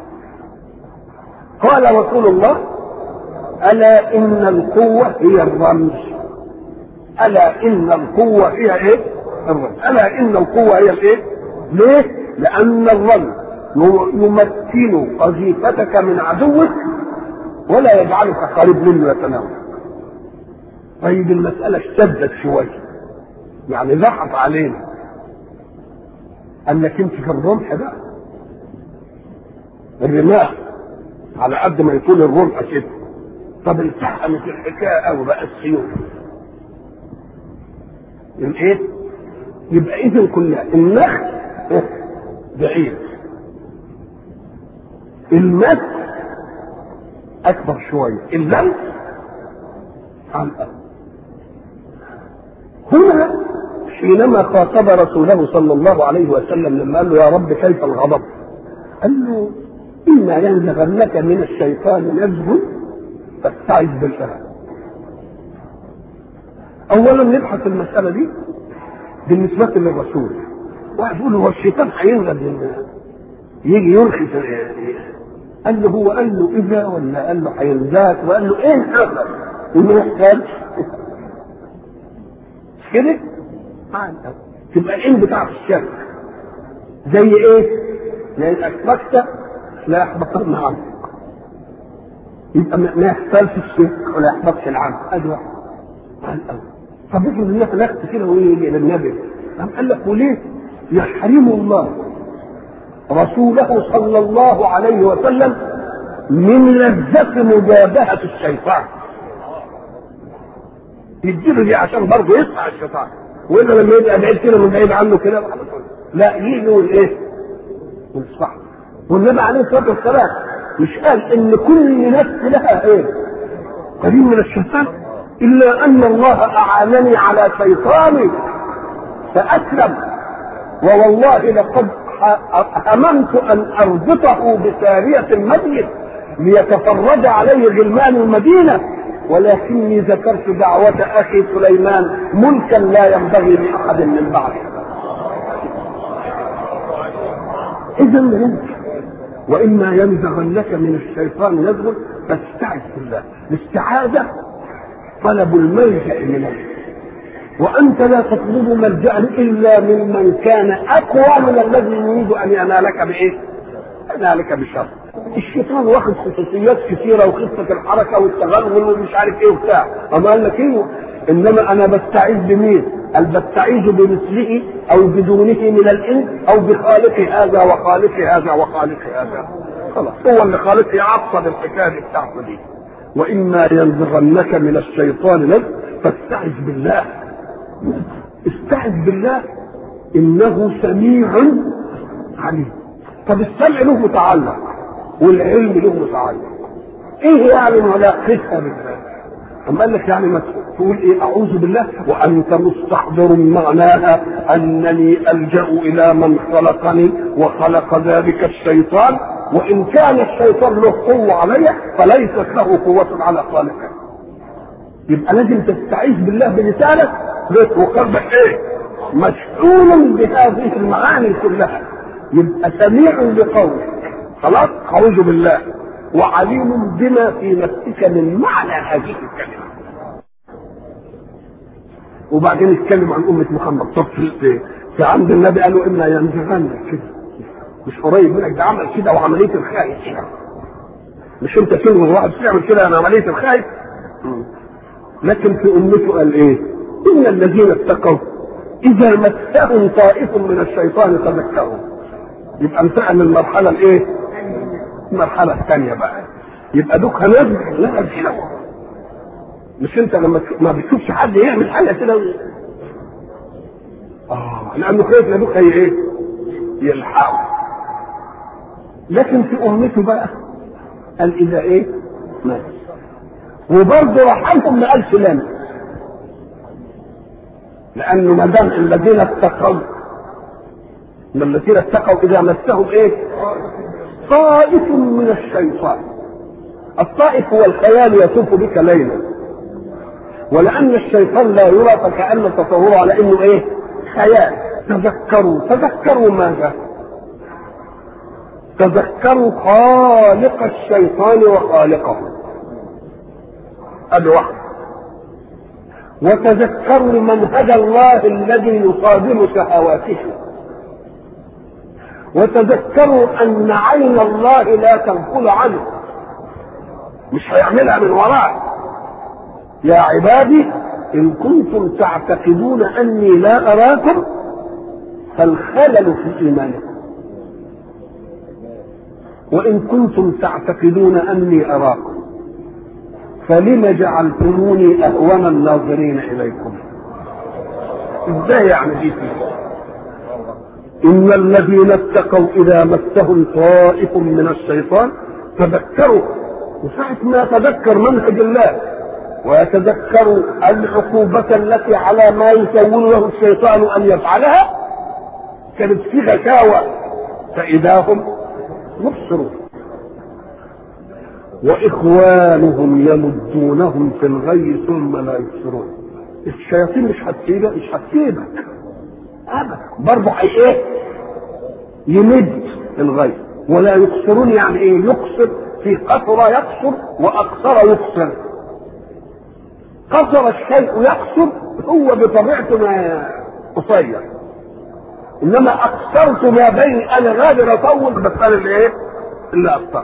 قال رسول الله الا ان القوه هي الرمز. الا ان القوه هي ايه؟ الرمز. الا ان القوه هي الايه؟ ليه؟ لان الرمز يمكن وظيفتك من عدوك ولا يجعلك قريب منه يتناول. طيب المسألة اشتدت شوية، يعني ضغط علينا انك انت في الرمح ده الرماح على قد ما يكون الرمح كده. طب التحمت الحكاية قوي بقى السيوف الايه؟ يبقى اذا كلها النخل بعيد، المس اكبر شوية، اللمس عن الأرض. هنا حينما خاطب رسوله صلى الله عليه وسلم لما قال له يا رب كيف الغضب؟ قال له إما ينزغنك من الشيطان نزغ فاستعذ بالله. أولا نبحث المسألة دي بالنسبة للرسول. واحد يقول هو الشيطان هينزغ يجي يلقي؟ قال له هو قال له إذا ولا قال له هينزغك؟ وقال له إيه هذا؟ وما يحتاجش كده تبقى العين بتاع الشرك زي ايه؟ لان اثبتت لا يحبطن عنك، يبقى ما يحصلش الشرك ولا يحبطش العمل. ادي واحد قال الاول. طب افرض انك نفس كده ويجي الى النبي قال لك وليه يحرم الله رسوله صلى الله عليه وسلم من لذة مجابهة الشيطان؟ يديله دي عشان برضه يطلع الشيطان، والا لما يبقى بعيد كده من بعيد عنه كده لا يجي ايه؟ والصح والنبي عليه الصلاه والسلام مش قال ان كل نفس لها ايه؟ قريب من الشيطان، الا ان الله اعانني على شيطاني فاسلم، ووالله لقد هممت ان اربطه بساريه المسجد ليتفرج عليه غلمان المدينه، ولكني ذكرت دعوه اخي سليمان ملكا لا ينبغي لاحد من بعده. اذا واما ينزغنك من الشيطان نزغ فاستعذ بالله. الاستعاذه طلب الملجا منه، وانت لا تطلب ملجا الا ممن كان اقوى من الذي يريد ان ينالك بايه؟ ينالك بشر. الشيطان واخد خصوصيات كثيره وخفه الحركه والتغلغل ومش عارف ايه وبتاع، اما قال لك ايه؟ انما انا بستعيذ بمين؟ قال بستعيذ بمثله او بدونه من الانس او بخالق هذا وخالق هذا وخالق هذا. خلاص هو اللي خالق يعصب الحكايه بتاعته دي. واما ينزغنك من الشيطان نزغ فاستعذ بالله. استعذ بالله انه سميع عليم. طب السمع له متعلق والعلم له متعلق، ايه يعني ملاقتها بالله؟ اما قال لك يعني ما تقول ايه؟ اعوذ بالله وانت مستحضر معناها انني الجا الى من خلقني وخلق ذلك الشيطان، وان كان الشيطان له قوه علي فليست له قوه على خالقه. يبقى لازم تستعيذ بالله بلسانك وقلبك ايه؟ مشغول بهذه المعاني كلها. يبقى سميع لقولك، خلاص اعوذ بالله، وعليم بما في نفسك من معنى هذه الكلمه. وبعدين يتكلم عن امه محمد. طب في عند النبي قالوا اما ينزغنك كده، مش قريب منك، ده عمل كده وعمليه الخائف كده. مش انت تلوي واحد تعمل كده انا عمليه الخائف. لكن في امته قال ايه؟ ان الذين اتقوا اذا مسهم طائف من الشيطان تذكروا. يبقى انتقل من المرحله الايه؟ المرحله الثانيه بقى. يبقى دوك هنزل لا كده. مش انت لما ما بتشوفش حد يعمل حاجه كده لانه خايف لابوك هي ايه؟ يلحقه. لكن في امته بقى قال اذا ايه؟ مات. وبرضه رحمهم ما قالش لنا، لانه ما دام الذين اتقوا، الذين اتقوا اذا مسهم ايه؟ طائف من الشيطان. الطائف هو الخيال يطوف بك ليلا، ولان الشيطان لا يرى فكأن تصوره على انه ايه؟ خيال. تذكروا ماذا؟ تذكروا خالق الشيطان وخالقه، ادي واحد. وتذكروا منهج الله الذي يصادم شهواته، وتذكروا ان عين الله لا تنقل عنه، مش هيعملها من وراه. يا عبادي ان كنتم تعتقدون اني لا اراكم فالخلل في ايمانكم، وان كنتم تعتقدون اني اراكم فلم جعلتموني اهون الناظرين اليكم. ازاي يعني دي فيه؟ ان الذين اتقوا اذا مسهم طائف من الشيطان تذكروا. وساعة ما يتذكر منهج الله ويتذكر العقوبة التي على ما يسول له الشيطان ان يفعلها كانت في غشاوة فاذا هم مبصرون. واخوانهم يمدونهم في الغي ثم لا يبصرون. الشياطين مش هتسيبك ابدا، برضه ايه؟ يمد الغي ولا يقصرون. يعني ايه يقصر؟ في قصر يقصر واقصر يقصر. قصر الشيء يقصر هو بطبيعته ما قصير، انما اقصرت ما بين انا غادر اطول بس انا اللي ايه؟ اللي اقصر.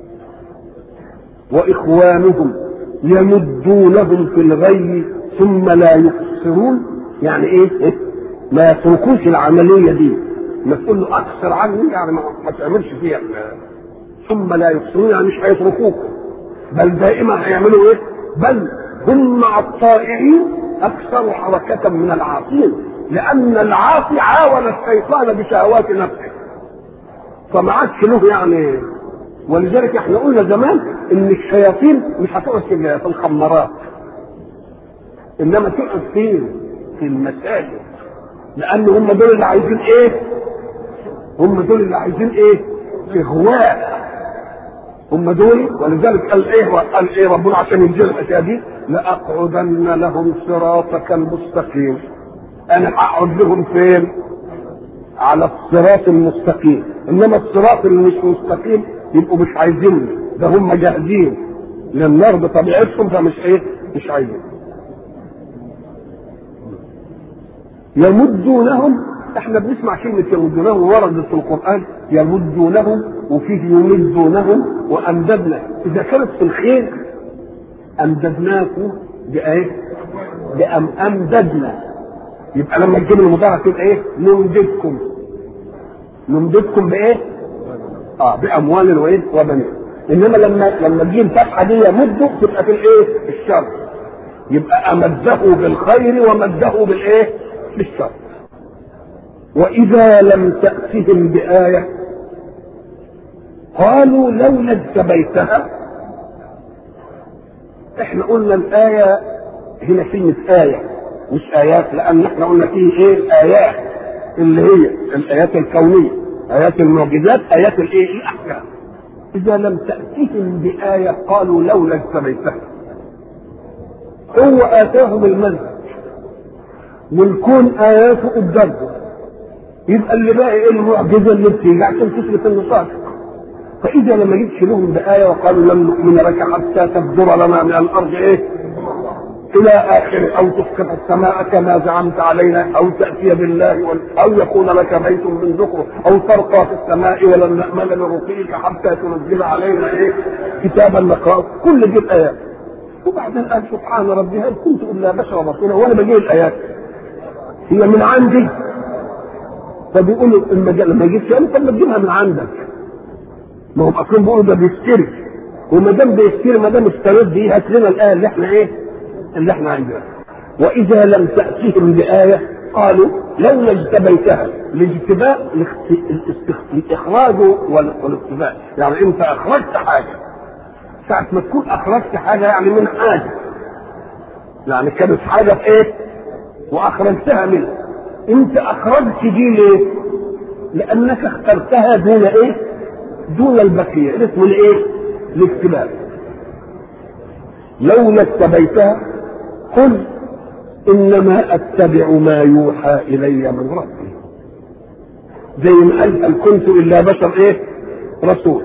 واخوانهم يمدونهم في الغي ثم لا يقصرون. يعني ايه؟ ما يتركوش العمليه دي، ما تقول له اقصر عني يعني ما تعملش فيها. ثم لا يقصرون يعني مش هيتركوك، بل دائما هيعملوا ايه؟ بل هم مع الطائعين اكثر حركه من العاصين، لان العاصي عاون الشيطان بشهوات نفسه فما عادش له يعني. ولذلك احنا قلنا زمان ان الشياطين مش هتقعد في الخمارات، انما تقعد في المساجد، لان هم دول اللي عايزين ايه؟ هم دول اللي عايزين ايه؟ اغواء. هم دول. ولذلك قال ايه ربنا عشان ينزل الاشياء دي؟ لاقعدن لهم صراطك المستقيم. انا اقعد لهم فين؟ على الصراط المستقيم. انما الصراط اللي مش مستقيم يبقوا مش عايزينه، ده هم جاهزين للنار بطبيعتهم، فمش ايه؟ مش عايزين. يمدونهم، احنا بنسمع كلمة يمدونهم وردت في القرآن، يمدونهم وفيه يمدونهم وأمددنا. إذا كانت في الخير أمددناكم بإيه؟ أمددنا. يبقى لما تجيب المضارع تبقى إيه؟ نمددكم بإيه؟ بأموال وإيه؟ وبنين. إنما لما تجيب الفتحة دي يمد تبقى في الإيه؟ الشر. يبقى أمده بالخير ومده بالإيه؟ بالشر. وإذا لم تأتهم بآية قالوا لولا اجتبيتها. احنا قلنا الآية هنا كلمة آية مش آيات، لأن احنا قلنا فيه ايه؟ آيات اللي هي الآيات الكونية، آيات المعجزات، آيات الايه؟ الأحكام. إذا لم تأتهم بآية قالوا لولا اجتبيتها. هو آتاهم المنهج والكون آياته قدامهم، يبقى اللي باقي ايه؟ المعجزة اللي بتيجي عشان تثبت انه صادق. فإذا لما جيتش لهم بآية وقالوا لن نؤمن لك حتى تفجر لنا من الأرض ايه؟ إلى آخر، أو تسقط السماء كما زعمت علينا، أو تأتي بالله أو يكون لك بيت من زخرف، أو ترقى في السماء ولن نأمن لرقيك حتى تنزل علينا ايه؟ كتابا نقرأه. كل دي الآيات. وبعدين قال سبحان ربي هل كنت إلا بشرا رسولا. وأنا بجيب الآيات هي من عندي، فبيقولوا لما يجيش انت ما تجيبها من عندك. ما هم اصلا بيقولوا ده بيشتري، وما دام بيشتري ما دام اشتريت دي هات لنا الايه اللي احنا ايه؟ اللي احنا عندنا. واذا لم تاتهم بايه قالوا لولا اجتبيتها. الاجتباء الاخراج والاختباء، يعني انت اخرجت حاجه، ساعه ما تكون اخرجت حاجه يعني من حاجه، يعني كانت حاجه في ايه؟ واخرجتها منها. انت اخرجت دي ليه؟ لانك اخترتها دون ايه؟ دون البقيه. اسمه الايه؟ الاختلاف. لولا اتبعتها قل انما اتبع ما يوحى الي من ربي. زي ما قال هل كنت الا بشر ايه؟ رسول.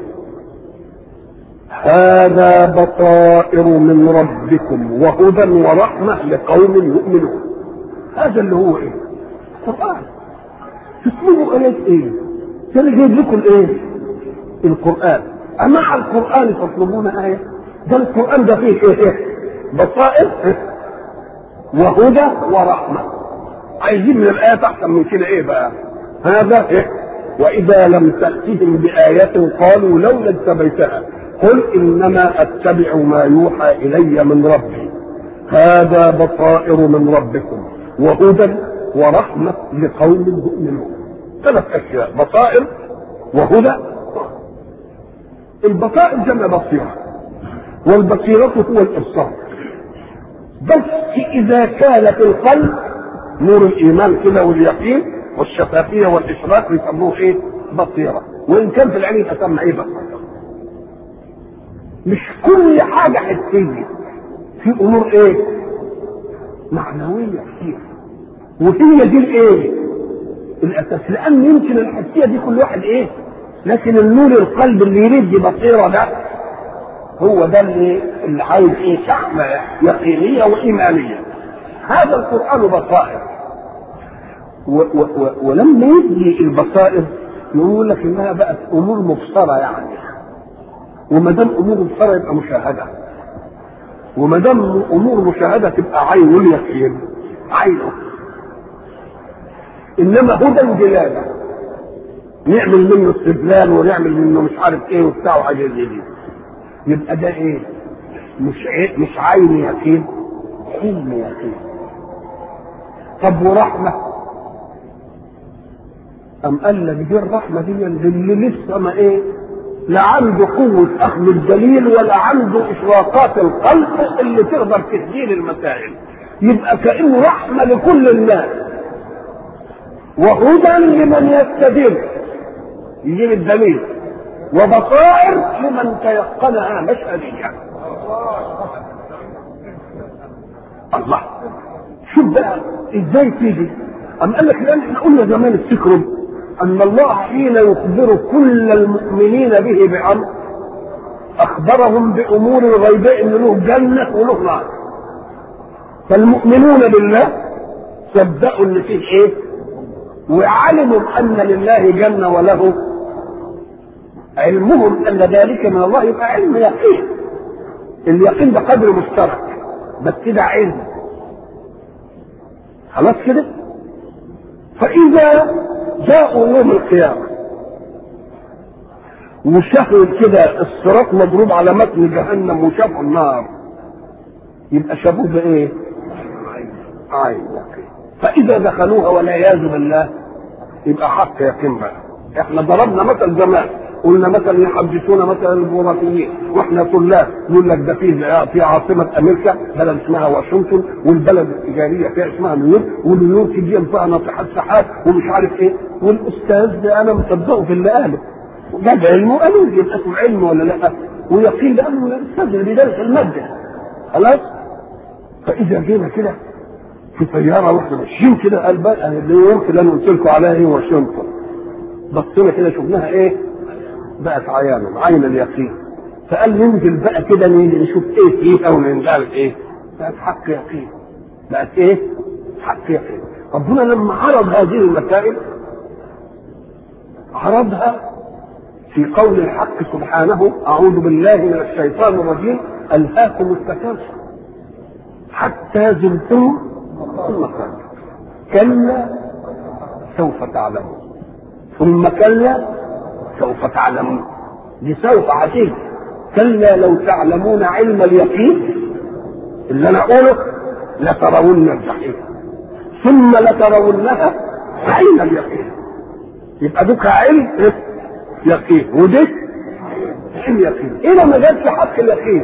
هذا بصائر من ربكم وهدى ورحمه لقوم يؤمنون. هذا اللي هو ايه؟ القرآن. تسمعوا آيات ايه؟ تاني جايب لكم الايه؟ القرآن. أمع القرآن تطلبون آية؟ ده القرآن ده فيه ايه؟ بصائر وهدى ورحمة. عايزين من الآيات أحسن من كده ايه بقى؟ هذا ايه؟ وإذا لم تأتهم بآية قالوا لولا اتبعتها قل إنما أتبع ما يوحى إلي من ربي. هذا بصائر من ربكم وهدى ورحمة لقوم يؤمنون. 3 أشياء: بصائر وهدى. البصائر جمع بصيرة، والبصيرة هو الإبصار. بس إذا كان في القلب نور الإيمان كده واليقين والشفافية والإشراق يسموه إيه؟ بصيرة. وإن كان في العين يسمى إيه؟ بصيرة. مش كل حاجة حسية، في أمور إيه؟ معنوية كتير، وهي دي الايه؟ الاساس. لان يمكن الحسيه دي كل واحد ايه؟ لكن النور القلب اللي يريد بصيره ده هو ده اللي عايز ايه؟ شحنه يقينيه وايمانيه. هذا القران بصائر. ولما يجي البصائر يقول لك انها بقت امور مبصره يعني. وما دام امور مبصره يبقى مشاهده. وما دام امور مشاهده تبقى عين اليقين عينه. انما هدى دلاله نعمل منه استدلال ونعمل منه مش عارف ايه وبتاع وحاجه زي دي. يبقى ده ايه؟ مش عين يقين، حلم يقين. طب ورحمه؟ أم قال لك دي الرحمة دي اللي لسه ما إيه، لا عنده قوة أخذ الدليل ولا عنده إشراقات القلب اللي تقدر تهديل المسائل، يبقى كأنه رحمة لكل الناس وهدى لمن يستدل يجيب الدليل، وبصائر لمن تيقنها مشهديا. الله، شوف بقى ازاي تيجي. أم قال لك لأن احنا قلنا زمان افتكروا أن الله حين يخبر كل المؤمنين به بأمر أخبرهم بأمور غيبية، إن له جنة وله نار. فالمؤمنون بالله صدقوا إن فيه إيه، وعلموا أن لله جنة وله، علمهم أن ذلك من الله يبقى علم يقين. اليقين ده قدر مشترك بس كده علم، خلاص كده. فإذا جاءوا يوم القيامة وشافوا كده الصراط مضروب على متن جهنم وشافوا النار، يبقى شافوه بإيه؟ عين يقين. فإذا دخلوها والعياذ بالله يبقى حق يقين بقى. احنا ضربنا مثل زمان، قلنا مثلا يحدثونا مثلا الجغرافيين واحنا طلاب، يقول لك ده في عاصمه امريكا بلد اسمها واشنطن، والبلد التجاريه فيها اسمها نيويورك، ونيويورك دي فيها ناطحات سحاب ومش عارف ايه، والاستاذ ده انا مصدقه في اللي قاله، جاب علمه قالوا يبقى اسمه علم ولا لا؟ ويقين ده قالوا الاستاذ اللي بيدرس الماده. خلاص. فاذا جينا كده في طياره واحنا ماشيين كده، قال بقى نيويورك اللي انا قلت لكم عليها هي واشنطن، بصينا كده شفناها ايه؟ بقت عيانا، عين اليقين. فقال ننزل بقى كده نشوف ايه فيه او نعرف ايه، بقت حق يقين. بقت ايه؟ حق يقين. ربنا لما عرض هذه المسائل عرضها في قول الحق سبحانه: اعوذ بالله من الشيطان الرجيم، الهاكم التكاثر حتى زرتم المقابر، كلا سوف تعلمون، ثم كلا سوف تعلمون. دي سوف عتيد. كلا لو تعلمون علم اليقين اللي انا اقوله لترون الجحيم ثم لترونها عين اليقين. يبقى دوك علم يقين وده علم يقين. اذا ما جاتش حق اليقين،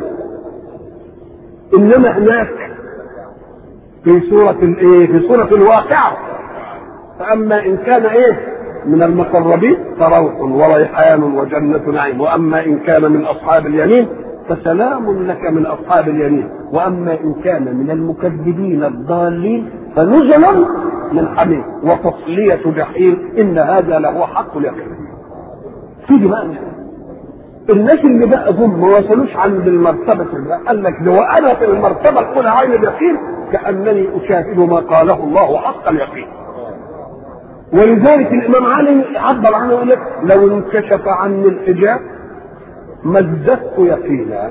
انما هناك في سورة الايه، في سورة الواقعة، فاما ان كان ايه من المقربين فروح وريحان وجنة نعيم، واما ان كان من اصحاب اليمين فسلام لك من اصحاب اليمين، واما ان كان من المكذبين الضالين فنزل من حميم وتصلية جحيم، ان هذا لهو حق اليقين. تيجي بقى الناس اللي بقى هم ما وصلوش عند المرتبة اللي قال لك ده وانا في المرتبة الاولى عين اليقين كأنني اشاهد ما قاله الله حق اليقين. ولذلك الامام علي عبر عنه يقول لك: لو انكشف عني الحجاب ما ازددت يقينا.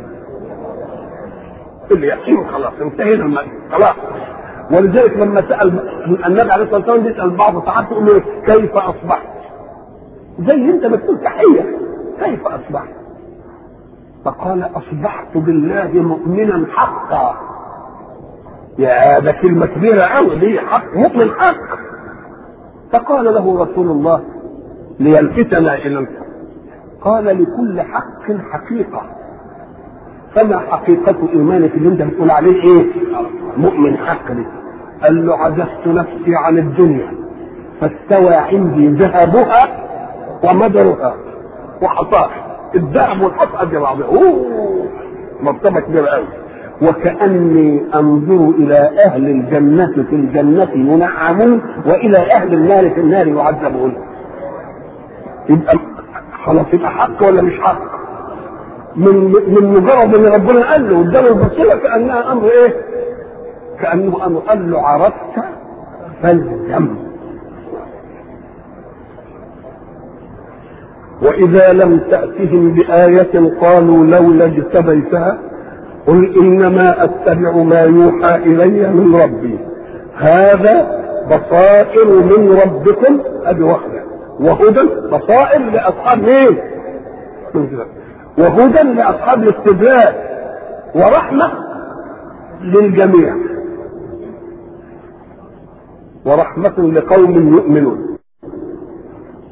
اليقين خلاص انتهينا المسألة خلاص. ولذلك لما سأل النبي عليه الصلاة والسلام يسأل بعض ساعات يقول له: كيف أصبحت؟ زي انت بتقول تحية، كيف أصبحت؟ فقال: أصبحت بالله مؤمنا حقا. يا ده كلمة كبيرة أوي دي، حق، مؤمن حق. فقال له رسول الله ليلفتنا إلى الحق، قال: لكل حق حقيقة، فما حقيقة إيمانك اللي أنت بتقول عليه إيه؟ مؤمن حق لي. قال له: عزفت نفسي عن الدنيا فاستوى عندي ذهبها ومدرها وحصاها. الذهب والحصى دي بعضها، مرتبة كبيرة قوي. وكأني أنظر إلى أهل الجنة في الجنة ينعمون وإلى أهل النار في النار يعذبون. يبقى خلاص، يبقى حق ولا مش حق؟ من مجرد ان ربنا قال له قدام البصيره كانها امر ايه؟ كانه امر قال له: عرفت فالزم. واذا لم تاتهم بايه قالوا لولا اجتبيتها قل انما اتبع ما يوحى الي من ربي هذا بصائر من ربكم ادي واحده، وهدى بصائر لاصحاب مين؟ وهدى لاصحاب الاستدلال، ورحمه للجميع، ورحمه لقوم يؤمنون.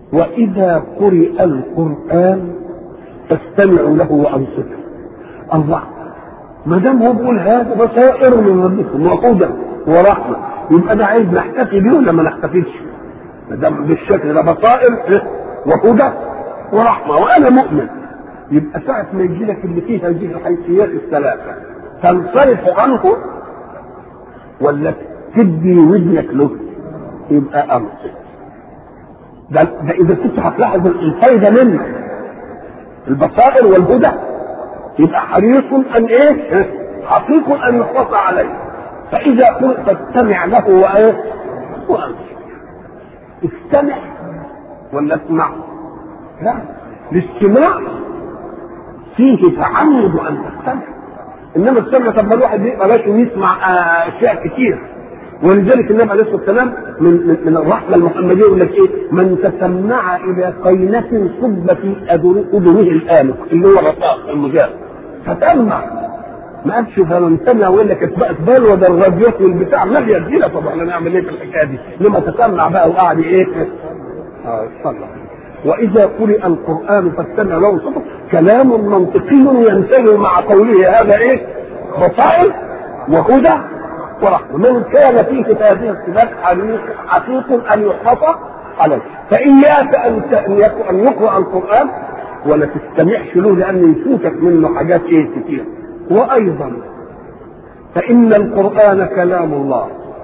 وإذا قرئ القرآن فاستمعوا له وأنصتوا. الله، ما دام هو بيقول هذا بصائر من ربكم وهدى ورحمة، يبقى ده عايز نحتفي بيه ولا ما نحتفيش؟ ما دام بالشكل ده بصائر وهدى ورحمة وأنا مؤمن، يبقى ساعة ما يجي لك اللي فيه هذه الحيثيات الثلاثة تنصرف عنه ولا تدي ودنك له؟ يبقى أنصت. ده إذا كنت هتلاحظ الفايدة منه البصائر والهدى، يبقى حريص أن إيه؟ حقيق أن يقتص عليه. فإذا قلت فاستمع له وإيه؟ وأنصت. استمع ولا اسمع؟ لا، الاستماع فيه تعمد أن تستمع، إنما السمع طب ما الواحد يبقى لازم يسمع أشياء كتير. ولذلك النبي عليه الصلاه والسلام من الرحمه المحمديه يقول لك ايه؟ من تسمع الى قينه صب في اذنه الانف اللي هو الرصاص المجاز فتسمع. ما قالش فمن سمع ويقول لك اتبال وده الراديوس والبتاع ما بيدينا. طب احنا نعمل ايه في الحكايه دي؟ لما تسمع بقى وقاعد ايه؟ صلى. واذا قرئ القران فاستمع له وانصتوا، كلام منطقي ينتهي مع قوله هذا ايه؟ بصائر وهدى ورحمة. من كان فيه في هذه الصفات حقيق أن يحفظ عليه. فإياك أن يقرأ القرآن ولا تستمعش له لأن يفوتك منه حاجات إيه كتير. وأيضا فإن القرآن كلام الله،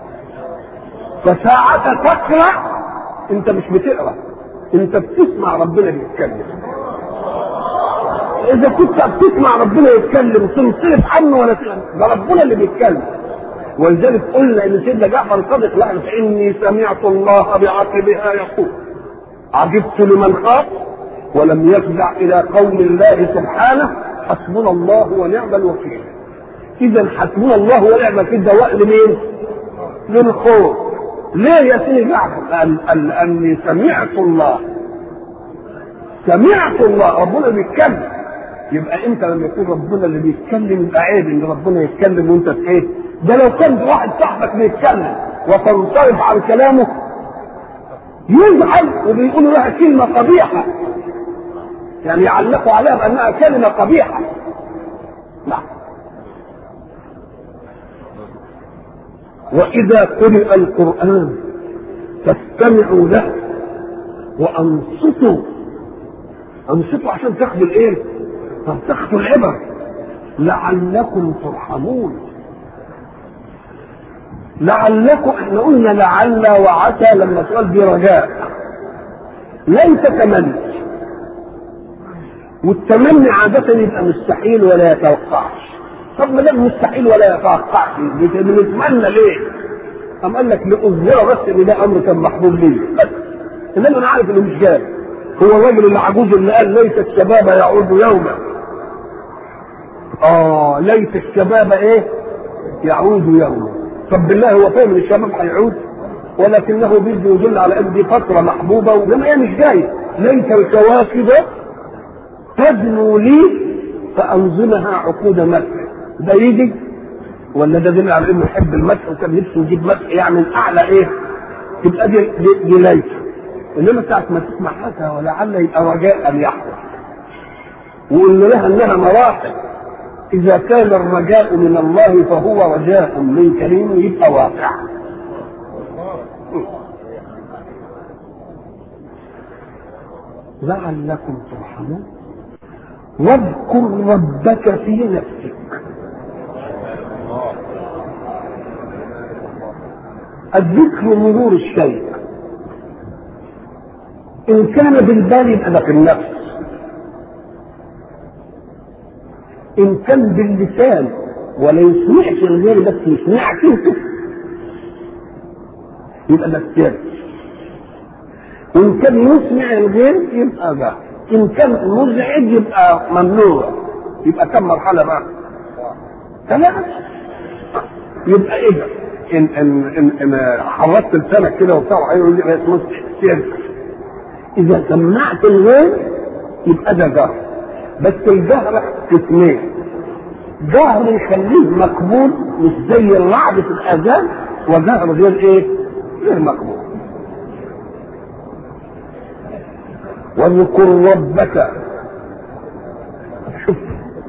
فساعة تقرأ أنت مش بتقرأ، أنت بتسمع ربنا بيتكلم. إذا كنت بتسمع ربنا يتكلم تنصرف عنه ولا ده ربنا اللي بيتكلم. ولذلك قلنا ان سيدنا جعفر الصادق لا فاني سمعت الله بعقبها يقول عجبت لمن خاف ولم يفزع الى قول الله سبحانه حسبنا الله ونعم الوكيل. اذا حسبنا الله ونعم الوكيل ده وقت لمين؟ للخوف. ليه يا سيدي جعفر؟ اني سمعت الله، سمعت الله ربنا بيتكلم. يبقى انت لما يكون ربنا اللي بيتكلم يبقى عيب ان ربنا يتكلم وانت في ايه؟ ده لو كان واحد صاحبك بيتكلم وتنصرف عن كلامه يزعل وبيقولوا لها كلمه قبيحه، يعني يعلقوا عليها بانها كلمه قبيحه. لا. واذا قرئ القران فاستمعوا له وانصتوا. انصتوا عشان تاخدوا الايه؟ تاخدوا العبر لعلكم ترحمون. لعلكم، احنا قلنا لعل وعسى لما تقول برجاء ليس تمني، والتمني عادة يبقى مستحيل ولا يتوقعش. طب ما دام مستحيل ولا يتوقعش بنتمنى ليه؟ قام قال لك لأظهر بس ان ده امر كان محبوب لي بس، انما انا عارف انه مش جاي. هو الراجل العجوز اللي قال ليس الشباب يعود يوما، ليس الشباب ايه؟ يعود يوما. طب بالله هو فاهم ان الشباب هيعود؟ ولكنه بيدي يدل على ان دي فتره محبوبه وانما هي مش جايه. ليس الكواكب تدنو لي فانظمها عقود مدح. ده يجي ولا ده دل على انه يحب المدح وكان نفسه يجيب مدح يعني من اعلى ايه؟ تبقى دي ليس. انما ساعه ما تسمع حتى ولعل يبقى رجاء يحدث. وقلنا لها انها مراحل. إذا كان الرجاء من الله فهو رجاء من كريم يبقى واقع. لعلكم ترحمون. واذكر ربك في نفسك. الذكر مرور الشيء، إن كان بالبال يبقى ده في النفس، إن كان باللسان ولا يسمعش الغير بس يسمعك انت يبقى ده السر. وإن كان يسمع الغير يبقى ده، إن كان مزعج يبقى ممنوع. يبقى كم مرحلة بقى؟ ثلاثة. يبقى إيه؟ إن حركت لسانك كده وبتاع يقول لي اسمه سر. إذا سمعت الغير يبقى ده جهر. بس الجهر قسمين، جهر يخليه مقبول مش زي الرعد في الاذان، وجهر غير ايه؟ غير مقبول. واذكر ربك. شوف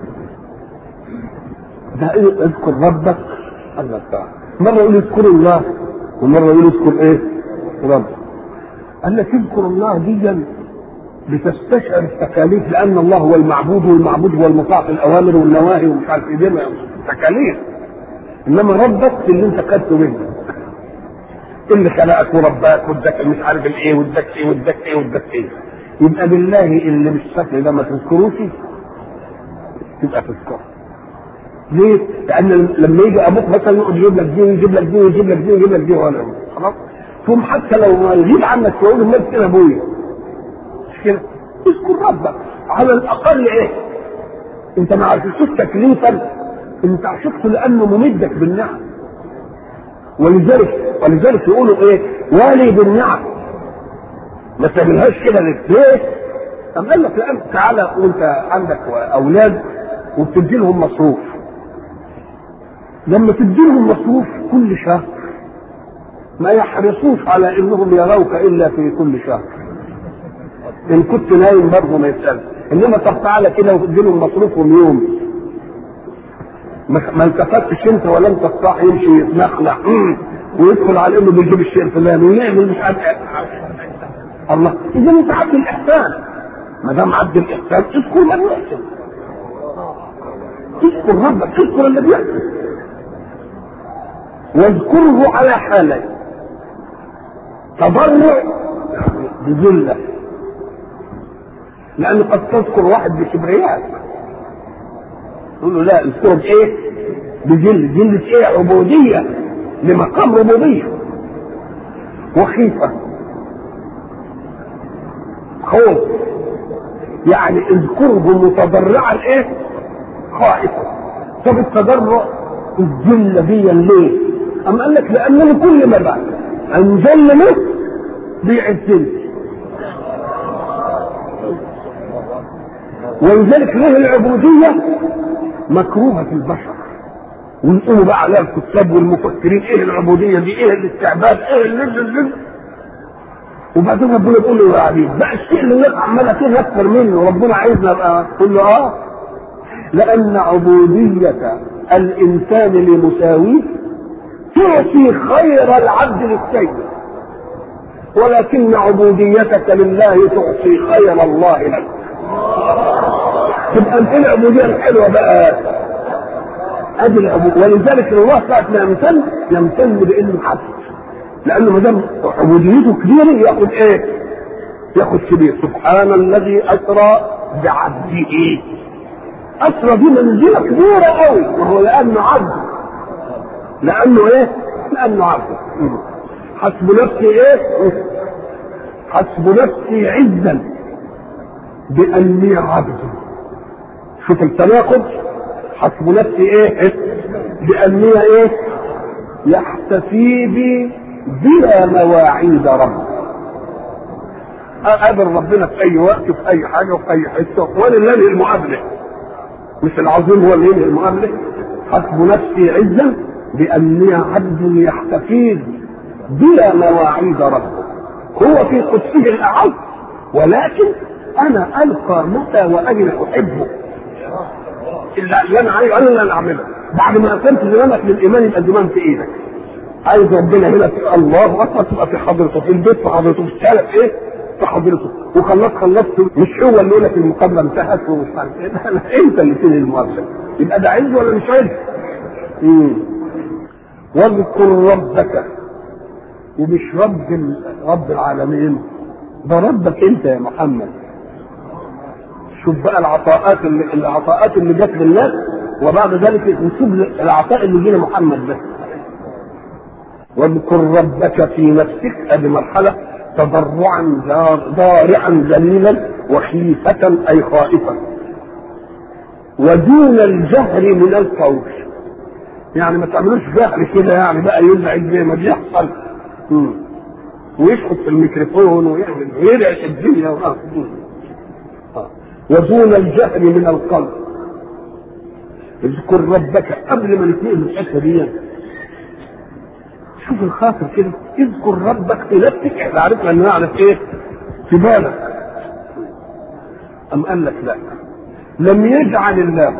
ده ايه اذكر ربك؟ الله تعالى مره يقول اذكر الله ومره يقول اذكر ايه؟ رب. قال لك اذكر الله دي بتستشعر التكاليف، لان الله هو المعبود والمعبود هو المطاع في الاوامر والنواهي ومش عارف ايه، دي تكاليف. انما ربك اللي انت خدته منه، اللي خلقك ورباك واداك مش عارف الايه واداك ايه واداك ايه واداك ايه. يبقى بالله اللي بالشكل ده ما تذكروش تبقى تذكره. ليه؟ لان لما يجي ابوك مثلا يقعد يجيب لك دي ويجيب لك دي ويجيب لك دي ويجيب لك دي ولا خلاص ثم حتى لو ما يجيب عنك تقول الناس كده ابويا مش كده؟ اذكر ربك على الاقل. ايه؟ انت ما عرفتوش تكليفا، انت عشقته لانه ممدك بالنعم. ولذلك يقولوا ايه؟ والي بالنعم ما تعملهاش كده ليه؟ طب قال لك لان تعالى وانت عندك اولاد وبتدي لهم مصروف، لما تدي لهم مصروف كل شهر ما يحرصوش على انهم يروك الا في كل شهر. ان كنت نايم برضه ما يسالش، انما طب تعالى كده وتدي لهم مصروفهم يوم ما التفتش انت ولا انت الصاح يمشي يتنخلع ويدخل على انه بيجيب الشيء الفلاني ويعمل مش عارف الله. اذا انت عبد الاحسان، ما دام عبد الاحسان اذكر من يحسن، اذكر ربك، اذكر الذي يحسن، واذكره على حالين: تضرع بذله، لان قد تذكر واحد بكبرياء تقول له لا اذكره بايه؟ بذله ايه؟ عبوديه لمقام ربوبيه. وخيفه، خوف، يعني اذكره متضرعا ايه؟ خائفا. طب التضرع الذله دي ليه؟ أم قال لك لأنه كل ما بعد أنزل له بيعزني، ولذلك له العبودية مكروهة في البشر، ونقوموا بقى عليها الكتاب والمفكرين ايه العبودية دي، ايه الاستعباد، ايه اللي وبعدين ربنا يقول له يا عبيد بقى الشيء اللي الناس عمالة فيه أكثر منه ربنا عايزنا بقى تقول له لأن عبودية الإنسان لمساويه تعطي خير العبد للسيد، ولكن عبوديتك لله تعطي خير الله لك. تبقى انت العبوديه الحلوه بقى ادي العبوديه. ولذلك الله ساعه ما يمتن بانه حسن، لانه ما دام عبوديته كبيره ياخذ ايه؟ ياخذ كبير. سبحان الذي اسرى بعبده. اسرى دي منزله كبيره قوي، وهو لانه عبد، لانه ايه؟ لانه عبد. حسب نفسي ايه؟ حسب نفسي عزا باني عبد. شوف التناقض، حسب نفسي ايه؟ باني ايه؟ يحتفي بي بلا مواعيد رب. اقابل ربنا في اي وقت في اي حاجه وفي اي حته، ولله المقابله، مش العظيم هو اللي ينهي المقابله. حسب نفسي عزا بأني عبد يحتفيظ بلا مواعيد ربه، هو في قدسه الأعز، ولكن أنا ألقى متى وأجل أحبه. اللي أنا عايز أنا اللي أعمله بعد ما أقمت زمانك للإيمان، يبقى الزمان في إيدك. عايز ربنا هنا في الله أكبر تبقى في حضرته، في البيت في حضرته، في الشارع إيه؟ في حضرته. وخلصت مش هو اللي يقول لك المقابلة انتهت ومش عارف إيه، أنت اللي تنهي المقابلة. يبقى ده عز ولا مش عز؟ واذكر ربك، ومش رب العالمين، ده ربك انت يا محمد. شوف بقى العطاءات اللي جت للناس، وبعد ذلك نشوف العطاء اللي جه لمحمد ده. واذكر ربك في نفسك، ادي مرحله تضرعا ضارعا ذليلا وخيفه اي خائفا، ودون الجهر من القول. يعني ما تعملوش جهر كده يعني بقى يزعج زي ما بيحصل ويشخط في الميكروفون ويعمل ويرعش الدنيا ودون الجهر من القلب. اذكر ربك قبل ما نتنقل الحته دي. شوف الخاطر كده، اذكر ربك في نفسك. احنا عرفنا ان نعرف ايه في بالك، أم قال لك لا، لم يجعل الله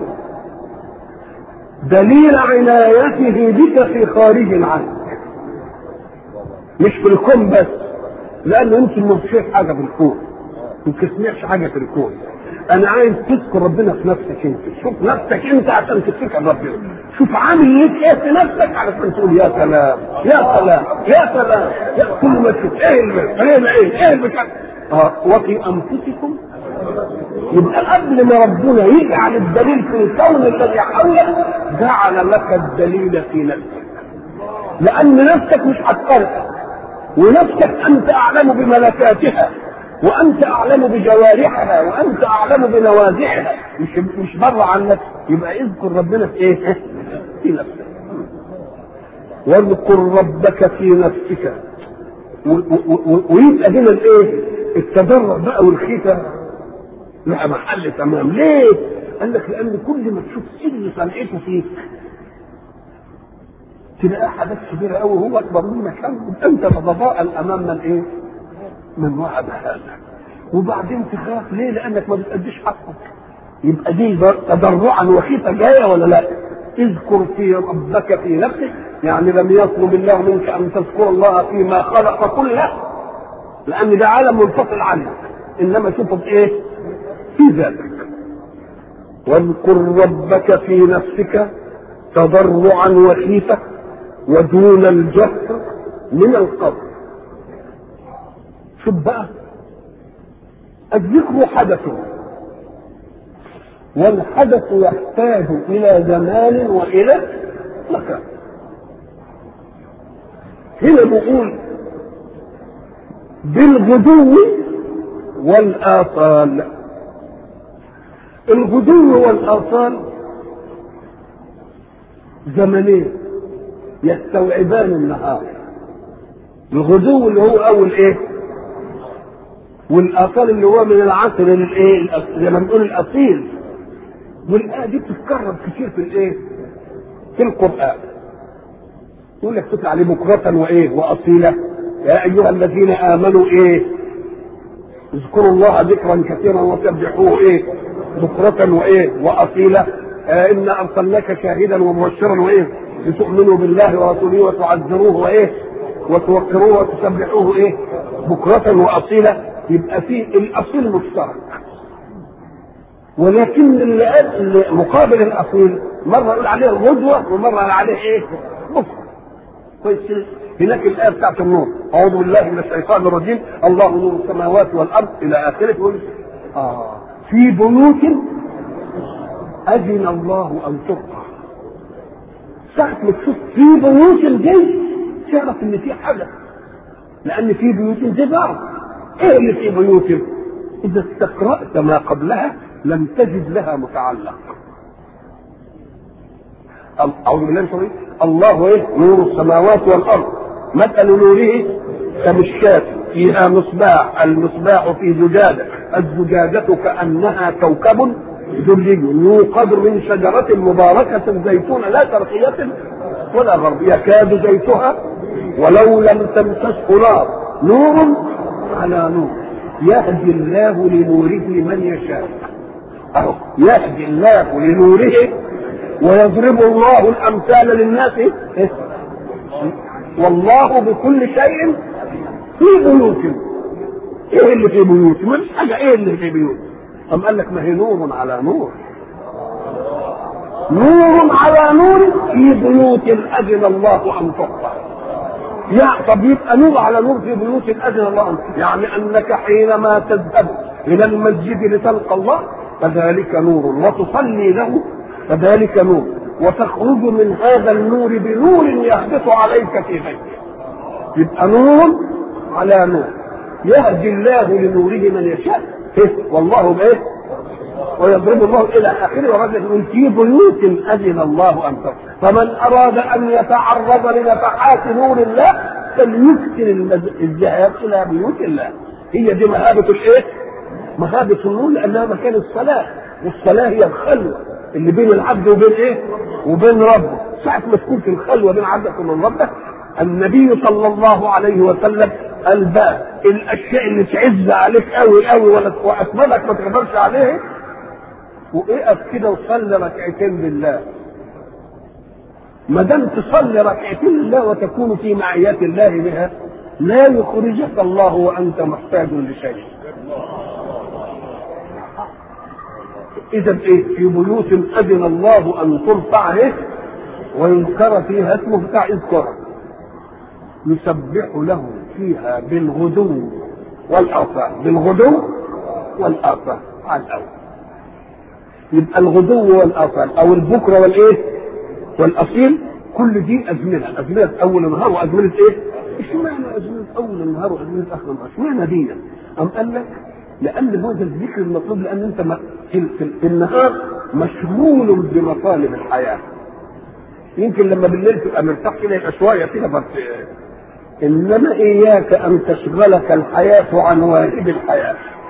دليل عنايته بك في خارج عنك، مش في الكون بس، لأنه يمكن ما تشوف حاجة في الكون، ما تسمعش حاجة في الكون. أنا عايز تذكر ربنا في نفسك أنت، شوف نفسك أنت عشان تفتكر ربنا، شوف عامل ليك إيه في نفسك علشان تقول يا سلام يا سلام يا سلام، يا كل ما تشوف إيه المكان وفي أنفسكم. يبقى قبل ما ربنا يجعل الدليل في الكون الذي حولك جعل لك الدليل في نفسك، لأن نفسك مش هتفرق، ونفسك أنت أعلم بملكاتها، وأنت أعلم بجوارحها، وأنت أعلم بنوازعها، مش بره عن نفسك. يبقى اذكر ربنا في إيه؟ في نفسك. واذكر ربك في نفسك. ويبقى هنا الإيه؟ التضرع بقى والخيفة لها محل تمام. ليه؟ قال لك لأن كل ما تشوف سر صنعته فيك تلاقي حدث كبيرة قوي هو أكبر منك، أنت تتضاءل أمام من إيه؟ من وعد هذا، وبعدين تخاف. ليه؟ لأنك ما بتأديش حقك. يبقى دي تضرعا وخيفة جاية ولا لا؟ اذكر في ربك في نفسك، يعني لم يطلب الله منك أن تذكر الله فيما خلق كله، لأن ده عالم منفصل عنك، إنما شوفه بإيه؟ في ذاتك. واذكر ربك في نفسك تضرعا وخيفة ودون الجهر من القول. شوف بقى، الذكر حدث، والحدث يحتاج إلى زمان وإلى مكان. هنا بقول بالغدو والآصال. الغدو والآصال زمنين يستوعبان النهار. الغدو اللي هو أول إيه، والآصال اللي هو من العصر للإيه، زي ما بنقول الأصيل. والآية دي بتتكرر كتير في الإيه، في القرآن. يقول لك تطلع عليه بكرة وإيه وأصيلة. يا أيها الذين آمنوا إيه، اذكروا الله ذكرا كثيرا وسبحوه إيه بكرة وإيه وأصيلة. إنا أرسلناك شاهدا ومبشرا وإيه لتؤمنوا بالله ورسوله وتعزروه وإيه وتوقروه وتسبحوه إيه بكرة وأصيلة. يبقى فيه الأصيل مشترك، ولكن اللي مقابل الأصيل مرة يقول عليه الغدوة ومرة يقول عليه إيه بكرة. كويس. هناك الآية بتاعت النور، أعوذ بالله من الشيطان الرجيم، الله نور السماوات والأرض إلى آخره. يقول في بيوت أذن الله أن ترفع. ساعة ما تشوف في بيوت دي تعرف إن في حدث، لأن في بيوت دي بعض. إيه اللي في بيوت؟ إذا استقرأت ما قبلها لم تجد لها متعلق. أعوذ بالله من الشيطان. الله إيه؟ نور السماوات والأرض، مثل نوره كمشكاة فيها مصباح، المصباح في زجاجة، الزجاجة كأنها كوكب دري يوقد من شجرة مباركة زيتونة لا شرقية ولا غربية يكاد زيتها ولو لم تمسسه نار، نور على نور، يهدي الله لنوره من يشاء. يهدي الله لنوره ويضرب الله الأمثال للناس والله بكل شيء في بيوت. ايه اللي في بيوت؟ مش حاجه. ايه اللي في بيوت؟ أم قال لك ما هي نور على نور، نور على نور في بيوت أذن الله أن ترفع. يا طب يبقى نور على نور في بيوت أذن الله أن ترفع، يعني أنك حينما تذهب إلى المسجد لتلقى الله فذلك نور، وتصلي له فذلك نور، وتخرج من هذا النور بنور يهبط عليك في بيتك. يبقى نور على نور، يهدي الله لنوره من يشاء والله بايه ويضرب الله الى اخره. ورجل يقول في بيوت اذن الله ان ترفع. فمن اراد ان يتعرض لنفحات نور الله فليكثر الذهاب الى بيوت الله. هي دي مهابه الايه؟ مهابه النور، لانها مكان الصلاه، والصلاه هي الخلوه اللي بين العبد وبين ايه؟ وبين ربه. ساعه ما تكون في الخلوه بين عبدك وبين ربك، النبي صلى الله عليه وسلم الباب الاشياء اللي تعز عليك قوي قوي واسبابك ما تقدرش عليه، واقف كده وصلي ركعتين لله. ما دام تصلي ركعتين لله وتكون في معية الله بها، لا يخرجك الله وانت محتاج لشيء. اذا ايه؟ في بيوت اذن الله ان ترفع ويذكر فيها اسمه فاذكره يسبح له فيها بالغدو والآصال. بالغدو والآصال على الأول. يبقى الغدو والآصال أو البكرة والإيه؟ والأصيل، كل دي أزمنة. أزمنة أول النهار وأزمنة إيه؟ اشمعنى أزمنة أول النهار وأزمنة آخر النهار؟ اشمعنى دي؟ أم قال لك لأن هذا الذكر المطلوب، لأن أنت في النهار مشغول بمطالب الحياة. يمكن لما بالليل تبقى مرتاح كده يبقى شوية كده، إنما إياك أن تشغلك الحياة عن واجب الحياة.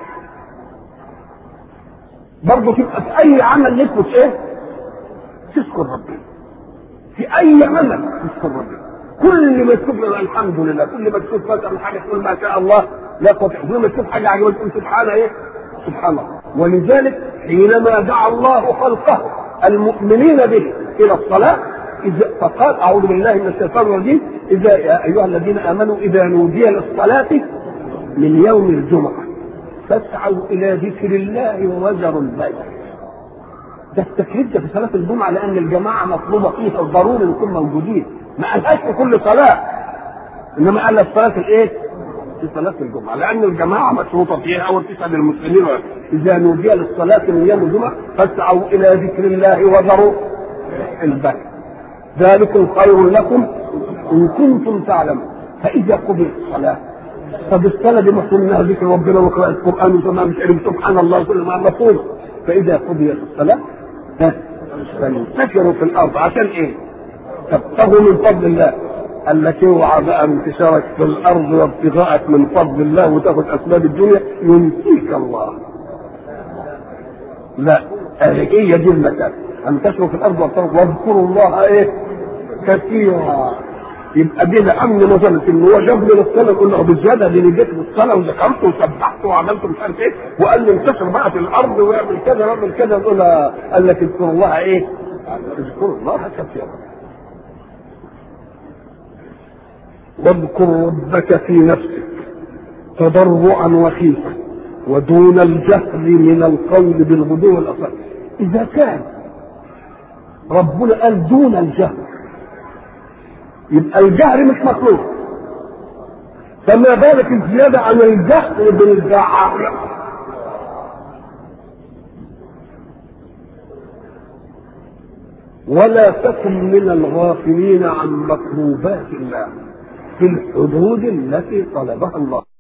برضه تبقى في أي عمل لك إيه؟ تذكر ربنا. في أي عمل تذكر ربنا. كل ما تشوف الحمد لله، كل ما تشوف مثلا حاجة تقول ما شاء الله لا قوة، كل ما تشوف حاجة عجيبة تقول سبحان إيه؟ سبحان الله. ولذلك حينما دعا الله خلقه المؤمنين به إلى الصلاة فقال أعوذ بالله من الشيطان الرجيم إذا يا أيها الذين آمنوا إذا نودي للصلاة من يوم الجمعة فاسعوا إلى ذكر الله وذروا البيع. ده التكليف ده في صلاة الجمعة، لأن الجماعة مطلوبة فيها وضروري نكون موجودين. ما قالهاش في كل صلاة، إنما قال الصلاة الإيه؟ في صلاة الجمعة، لأن الجماعة مشروطة فيها وتسعد المسلمين. إذا نودي للصلاة من يوم الجمعة فاسعوا إلى ذكر الله وذروا البيع ذلكم خير لكم إن كنتم تعلمون. فإذا قضيت الصلاة، طب الصلاة دي مفهوم منها ذكر ربنا وقراءة القرآن وتمام سبحان الله كل ما مفهوم. فإذا قضيت الصلاة فانتشروا في الأرض عشان إيه؟ تبتغوا من فضل الله. التي اوعى بقى انتشارك في الأرض وابتغاءك من فضل الله وتاخذ أسباب الدنيا ينسيك الله. لا، هي دي المكان. انتشروا في الارض واذكروا الله ايه؟ كثيرا. يبقى دي لامن مثلا ان هو جاب لي الصلاه، يقول له بالزياده اللي جيت بالصلاه وذكرت وسبحت وعملت مش عارف ايه، وقال لي انتشر بقى في الارض ويعمل كذا ويعمل كذا، يقول قال لك اذكروا الله ايه؟ اذكروا الله كثيرا. واذكر ربك في نفسك تضرعا وخيفا ودون الجهل من القول بالغدو والاصال. اذا كان ربنا قال دون الجهر، يبقى الجهر مش مطلوب، فما بالك الزياده عن الجهر بالجهر. ولا تكن من الغافلين عن مطلوبات الله في الحدود التي طلبها الله.